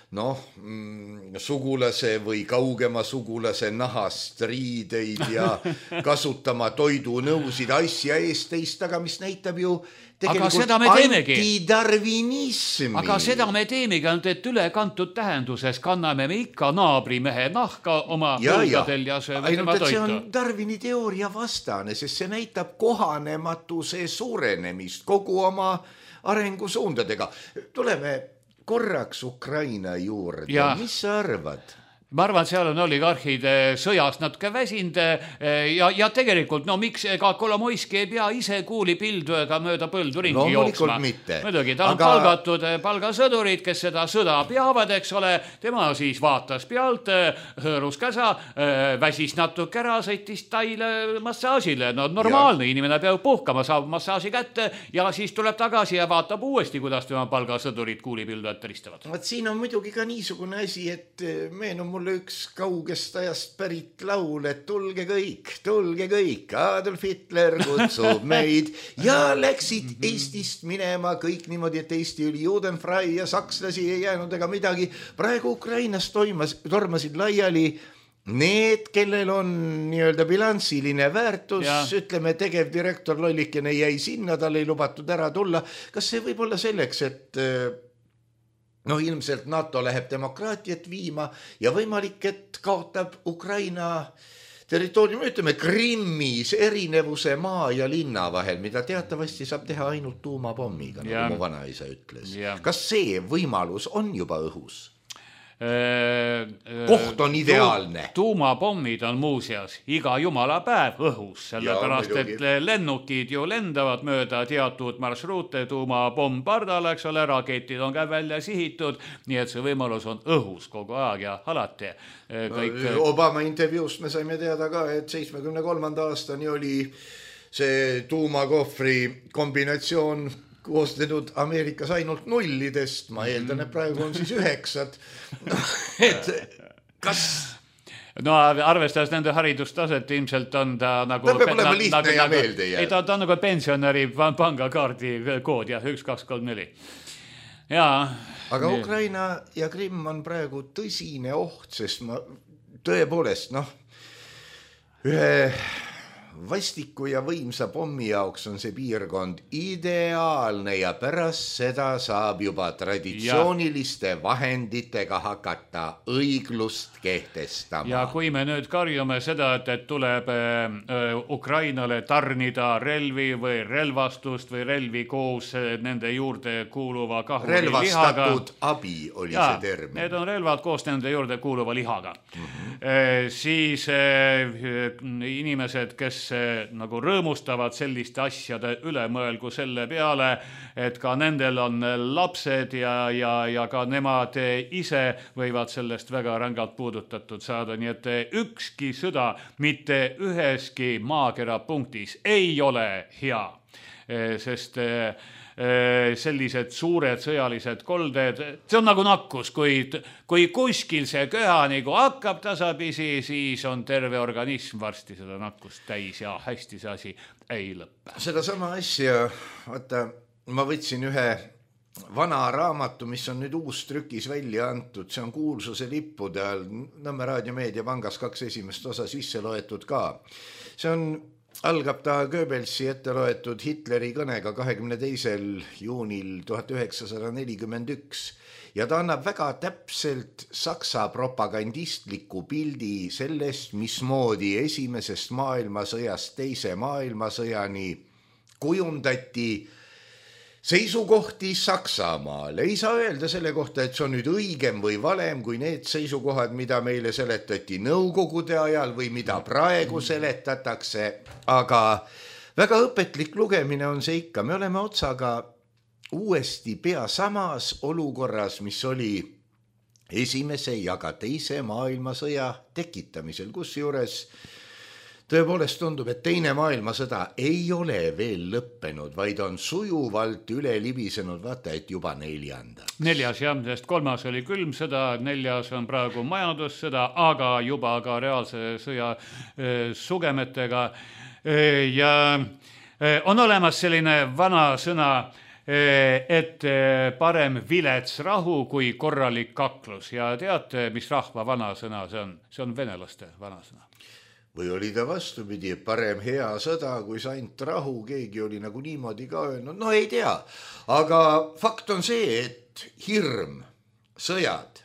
sugulase või kaugema sugulase nahast riideid ja kasutama toidunõusid asja eest teist, aga mis näitab ju tegelikult antidarvinismi. Aga seda me teemegi, et ülekantud tähenduses kanname me ikka naabrimehe nahka oma põlgadel ja sööme tema toitu. See on Darwini teooria vastane, sest see näitab kohanematuse suurenemist kogu oma arengusuundadega. Tuleme korraks Ukraina juurde. Mis sa arvad? Ma arvan, et seal on oligarhid sõjast natuke väsinud ja tegelikult, miks ega Kolomoiski ei pea ise kuulipilduega mööda põldu ringi jooksma. Muidugi, ta on palgatud palgasõdurid, kes seda sõda peavad, eks ole, tema siis vaatas pealt, hõõrus käsa, väsis natuke ära, sõitis taile massaažile. Normaalne inimene peab puhkama, saab massaaži kätte ja siis tuleb tagasi ja vaatab uuesti, kuidas tema palgasõdurid kuulipildu ette ristavad. Siin on muidugi ka niisugune asi, et meenub mulle üks kaugest ajast pärit laul, et tulge kõik, Adolf Hitler kutsub meid ja läksid Eestist minema kõik niimoodi, et Eesti oli judenfrei ja sakslasi ei jäänud ega midagi. Praegu Ukrainas tormasid laiali need, kellel on nii-öelda bilansiline väärtus, ütleme tegevdirektor Lollikene jäi sinna, tal ei lubatud ära tulla. Kas see võib olla selleks, et ilmselt NATO läheb demokraatiat viima ja võimalik, et kaotab Ukraina territooriumi, ütleme Krimmis erinevuse maa ja linna vahel, mida teatavasti saab teha ainult tuumapommiga, nagu mu vanaisa ütles. Kas see võimalus on juba õhus? Koht on ideaalne. Tuumapommid on muuseas iga jumala päev õhus, sellepärast et lennukid ju lendavad mööda teatud marsruute, tuumapomm pardal, eks ole, raketid on ka välja sihitud, nii et see võimalus on õhus kogu aeg ja alati. Obama intervjuust me saime teada ka, et 73. aastani oli see tuumakohvri kombinatsioon koosnenud Ameerikas ainult nullidest, ma eeldan, et praegu on siis 9. Et kas... arvestades nende haridustaset ilmselt on ta nagu... Ta peab olema lihtne ja meelde jääb. Ei, ta on nagu pensionäri pangakaardi kood, 1, 2, 3, 4. Aga Ukraina ja Krimm on praegu tõsine oht, sest ma tõepoolest, ühe vastiku ja võimsa pommi jaoks on see piirkond ideaalne ja pärast seda saab juba traditsiooniliste vahenditega hakata õiglust kehtestama. Ja kui me nüüd karjume seda, et tuleb Ukrainale tarnida relvi või relvastust või relvi koos nende juurde kuuluva kahuri lihaga. Relvastatud abi oli see termin. Need on relvad koos nende juurde kuuluva lihaga. Siis inimesed, kes nagu rõõmustavad selliste asjade üle, mõelgu selle peale, et ka nendel on lapsed ja ka nemad ise võivad sellest väga rängalt puudutatud saada, nii et ükski sõda mitte üheski maakera punktis ei ole hea. sest sellised suured sõjalised kolded, see on nagu nakkus, kui kuskil see köha nagu hakkab tasapisi, siis on terve organism varsti seda nakkust täis ja hästi see asi ei lõppe. Seda sama asja, vaata, ma võtsin ühe vana raamatu, mis on nüüd uus trükis välja antud, see on Kuulsuse lippude all, Nõmme Raadio Meediapangas 2 esimest osa sisse loetud ka. See on algab ta Goebbelsi ette loetud Hitleri kõnega 22. juunil 1941 ja ta annab väga täpselt Saksa propagandistliku pildi sellest, mismoodi esimesest maailmasõjast teise maailmasõjani kujundati seisukohti Saksamaal. Ei saa öelda selle kohta, et see on nüüd õigem või valem kui need seisukohad, mida meile seletati Nõukogude ajal või mida praegu seletatakse, aga väga õpetlik lugemine on see ikka. Me oleme otsaga uuesti pea samas olukorras, mis oli esimese ja ka teise maailmasõja tekitamisel, kusjuures tõepoolest tundub, et teine maailmasõda ei ole veel lõppenud, vaid on sujuvalt üle libisenud, vaata, et juba 4. 4. jah, sest 3. oli külm sõda, 4. on praegu majandussõda, aga juba ka reaalse sõja sugemetega. Ja on olemas selline vana sõna, et parem vilets rahu kui korralik kaklus. Ja teate, mis rahva vana sõna see on? See on venelaste vana sõna. Või oli ta vastupidi, parem hea sõda, kui saint rahu, keegi oli nagu niimoodi ka öelnud, no ei tea. Aga fakt on see, et hirm, sõjad,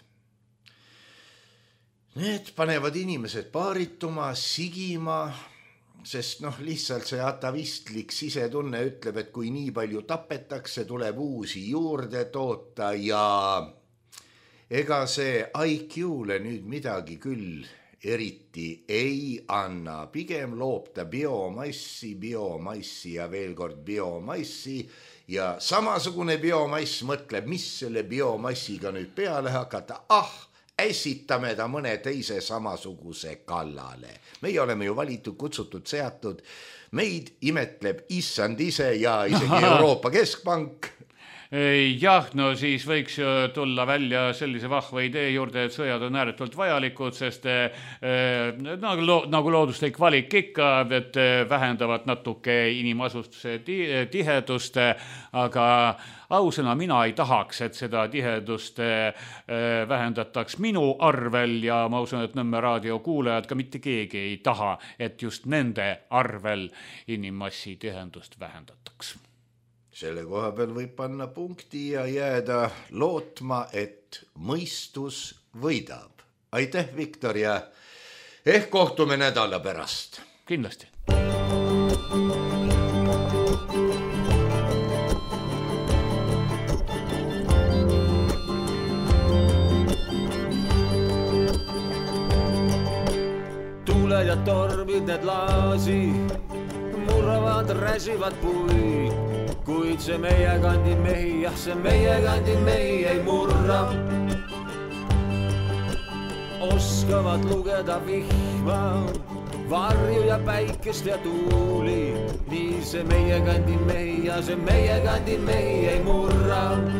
need panevad inimesed paarituma, sigima, sest lihtsalt see atavistlik sisetunne ütleb, et kui nii palju tapetakse, tuleb uusi juurde toota ja ega see IQ-le nüüd midagi küll eriti ei anna. Pigem loob ta biomassi ja veel kord biomassi ja samasugune biomass mõtleb, mis selle biomassiga nüüd peale hakata. Ässitame ta mõne teise samasuguse kallale. Meie oleme ju valitud, kutsutud, seatud. Meid imetleb issand ise ja isegi Euroopa Keskpank. Jah, no siis võiks tulla välja sellise vahva idee juurde, et sõjad on ääretult vajalikud, sest nagu looduslik valik ikka, et vähendavad natuke inimasustuse tihedust, aga ausõna mina ei tahaks, et seda tihedust vähendataks minu arvel ja ma usun, et Nõmme Raadio kuulajad ka mitte keegi ei taha, et just nende arvel inimmassi tihendust vähendataks. Selle koha peal võib panna punkti ja jääda lootma, et mõistus võidab. Aitäh, Viktor, ja ehk kohtume nädala pärast. Kindlasti. Tuuled ja tormid need laasi, murravad, räsivad puid. Kuid see meie kandi mehi, jah, see meie kandi mehi ei murra. Oskavad lugeda vihma, varju ja päikest ja tuuli. Nii see meie kandi mehi ja see meie kandi mehi ei murra.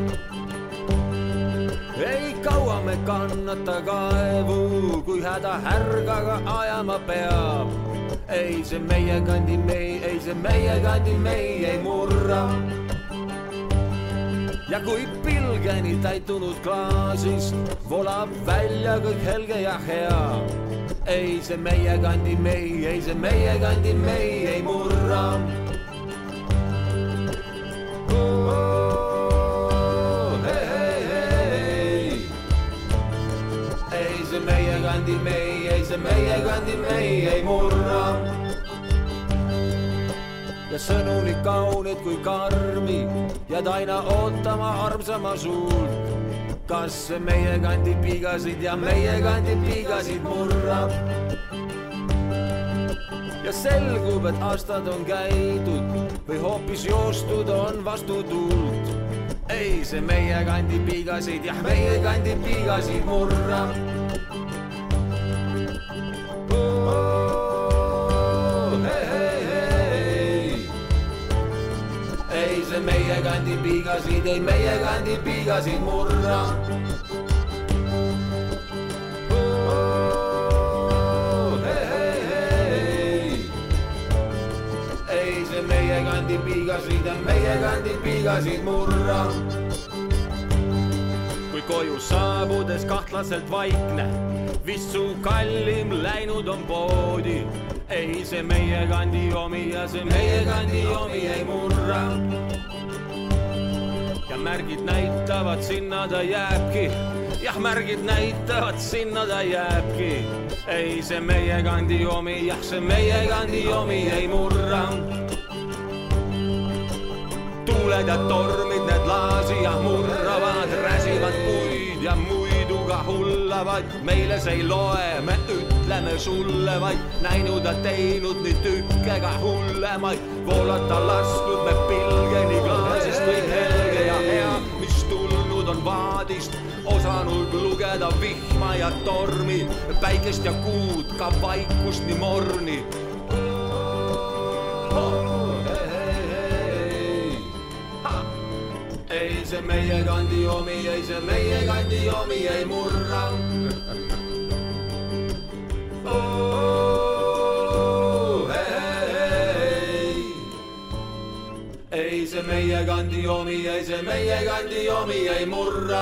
Ei kaua me kannata kaevu, kui häda härgaga ajama peab. Ei see meie kandi mehi, ei see meie kandi mehi ei murra. Ja kui pilgeni täitunud klaasist volab välja kõik helge ja hea. Ei see meie kandi mehi, ei see meie kandi mehi ei murra. Ei see meie kandi mehi, ei see meie kandi mehi ei murra. Ja sõnu nii kaunid kui karmi jääd aina ootama armsama suult. Kas see meie kandi piigasid ja meie kandi piigasid murrab? Ja selgub, et aastad on käidud või hoopis joostud on vastu tuult. Ei see meie kandi piigasid, jah, meie kandi piigasid murrab. see meie kandi piigasid, ei meie kandi piigasid murra. Ei see meie kandi piigasid, meie kandi piigasid murra. Kui koju saabudes kahtlaselt vaikne, vist su kallim läinud on poodi. Ei see meie kandi omi ja see meie kandi omi ei murra. Ja märgid näitavad, sinna ta jääbki. Jah, märgid näitavad, sinna ta jääbki. Ei see meie kandi omi, jah, see meie kandi omi ei murra. Tuuled ja tormid, need laasi ja murravad, räsivad puid ja muiduga hullavad. Meile see ei loe, me ütleme sulle vaid, näinud ja teinud nii tükkega hullemaid. Voolata lasknud me pilgeni klaasist kõik helge ja hea, mis tulnud on vaadist, osanud lugeda vihma ja tormi, päikest ja kuud, ka vaikust nii morni. Ei see meie kandi omi, ei see meie kandi omi ei murra. Ei see meie kandi omi, ei see meie kandi omi ei murra.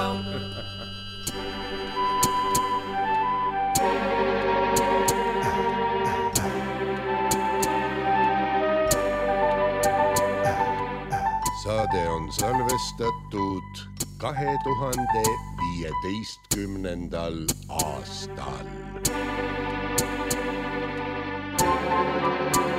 Saade on salvestatud 2015. aastal.